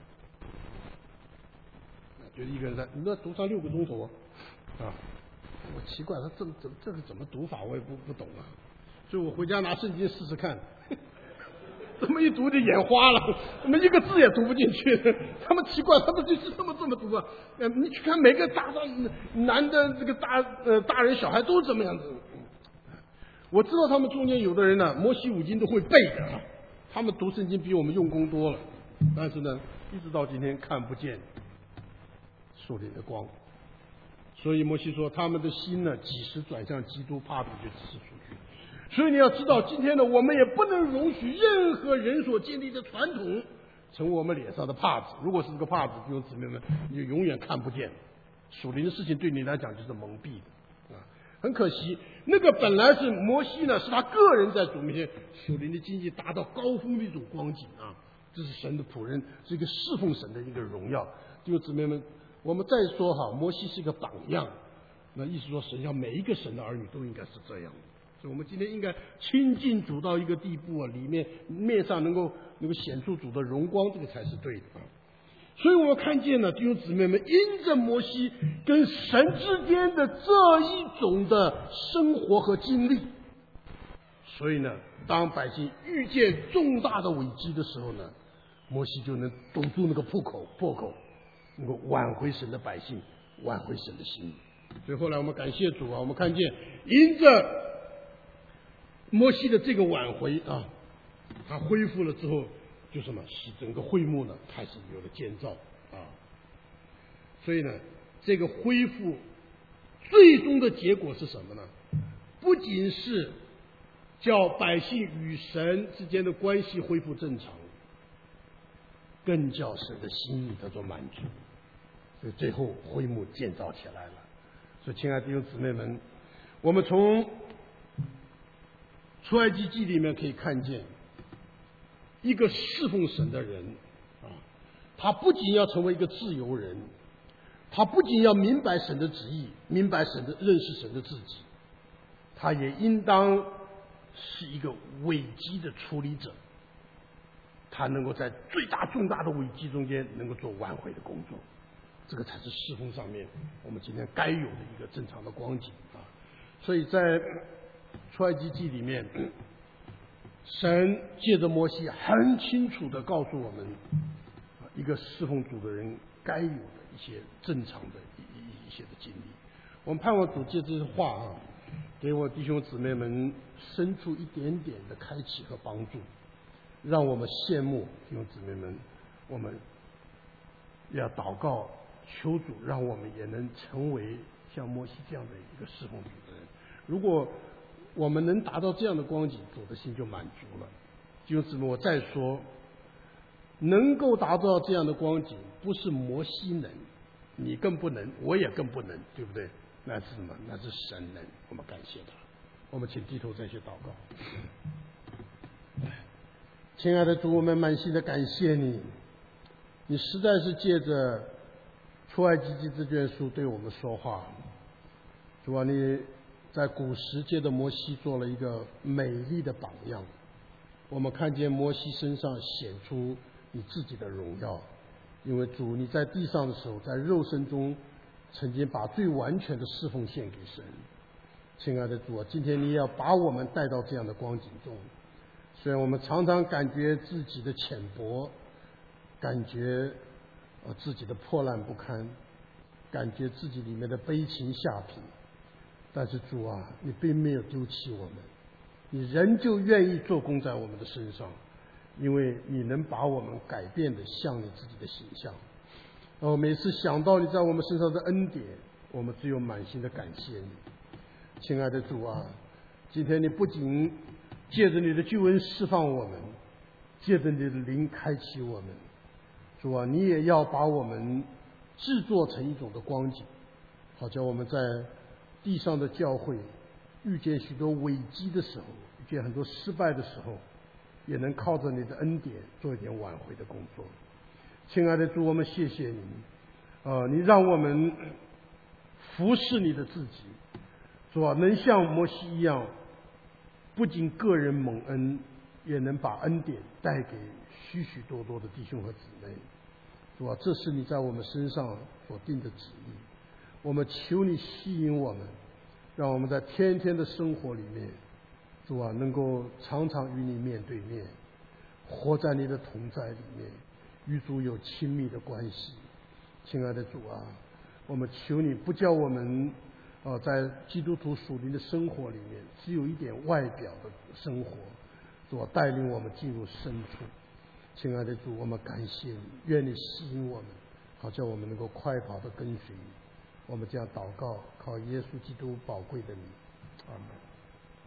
觉得一个人在，你那读上六个钟头啊，我奇怪他这怎这个怎么读法我也不不懂啊，所以我回家拿圣经试试看，这么一读就眼花了，我们一个字也读不进去，他们奇怪他们就是这么这么读啊，呃，你去看每个大男的这个大呃大人小孩都这么样子。我知道他们中间有的人呢，摩西五经都会背的啊，他们读圣经比我们用功多了但是呢，一直到今天看不见属灵的光。所以摩西说，他们的心呢，几时转向基督，帕子就几时出去。所以你要知道，今天呢，我们也不能容许任何人所建立的传统成为我们脸上的帕子。如果是这个帕子，弟兄姊妹们，你就永远看不见属灵的事情，对你来讲就是蒙蔽的啊。很可惜，那个本来是摩西呢，是他个人在主面前属灵的经济达到高峰的一种光景啊。这是神的仆人，是一个侍奉神的一个荣耀。弟兄姊妹们，我们再说哈，摩西是一个榜样，那意思说神要每一个神的儿女都应该是这样的。所以我们今天应该亲近主到一个地步啊，里面面上能够能够显出主的荣光，这个才是对的啊。所以我们看见了弟兄姊妹们，因着摩西跟神之间的这一种的生活和经历，所以呢，当百姓遇见重大的危机的时候呢，摩西就能堵住那个破口破口，能够挽回神的百姓，挽回神的心意。所以后来我们感谢主啊，我们看见因着摩西的这个挽回啊，他恢复了之后，就什么使整个会幕呢开始有了建造啊。所以呢，这个恢复最终的结果是什么呢？不仅是叫百姓与神之间的关系恢复正常，更叫神的心意得到满足。所以最后会幕建造起来了。所以亲爱的弟兄姊妹们，我们从出埃及记里面可以看见，一个侍奉神的人啊，他不仅要成为一个自由人，他不仅要明白神的旨意，明白神的认识神的自己，他也应当是一个危机的处理者，他能够在最大重大的危机中间能够做挽回的工作，这个才是侍奉上面我们今天该有的一个正常的光景啊。所以在出埃及记里面，神借着摩西很清楚地告诉我们，一个侍奉主的人该有的一些正常的一一一些的经历。我们盼望主借这些话啊，给我弟兄姊妹们伸出一点点的开启和帮助，让我们羡慕弟兄姊妹们，我们要祷告求主，让我们也能成为像摩西这样的一个侍奉主的人。如果我们能达到这样的光景，主的心就满足了。弟兄姊妹，我再说，能够达到这样的光景，不是摩西能，你更不能，我也更不能，对不对？那是什么？那是神能。我们感谢他。我们请低头再去祷告。亲爱的主，我们满心的感谢你，你实在是借着出埃及记这卷书对我们说话。主啊，你在古时借着摩西做了一个美丽的榜样，我们看见摩西身上显出你自己的荣耀。因为主你在地上的时候，在肉身中曾经把最完全的侍奉献给神。亲爱的主啊，今天你也要把我们带到这样的光景中。虽然我们常常感觉自己的浅薄，感觉呃自己的破烂不堪，感觉自己里面的悲情下品，但是主啊，你并没有丢弃我们，你仍旧愿意做工在我们的身上，因为你能把我们改变的像你自己的形象。哦，每次想到你在我们身上的恩典，我们只有满心的感谢你。亲爱的主啊，今天你不仅借着你的救恩释放我们，借着你的灵开启我们，主啊，你也要把我们制作成一种的光景，好叫我们在地上的教会遇见许多危机的时候，遇见很多失败的时候，也能靠着你的恩典做一点挽回的工作。亲爱的主，我们谢谢你，呃，你让我们服侍你的自己，主啊，能像摩西一样，不仅个人蒙恩，也能把恩典带给许许多多的弟兄和姊妹。主啊，这是你在我们身上所定的旨意。我们求你吸引我们，让我们在天天的生活里面，主啊，能够常常与你面对面，活在你的同在里面，与主有亲密的关系。亲爱的主啊，我们求你不叫我们呃在基督徒属灵的生活里面只有一点外表的生活，主啊，带领我们进入深处。 亲爱的主，我们感谢你，愿你吸引我们，好叫我们能够快跑的跟随你。我们这样祷告，靠耶稣基督宝贵的名，阿门。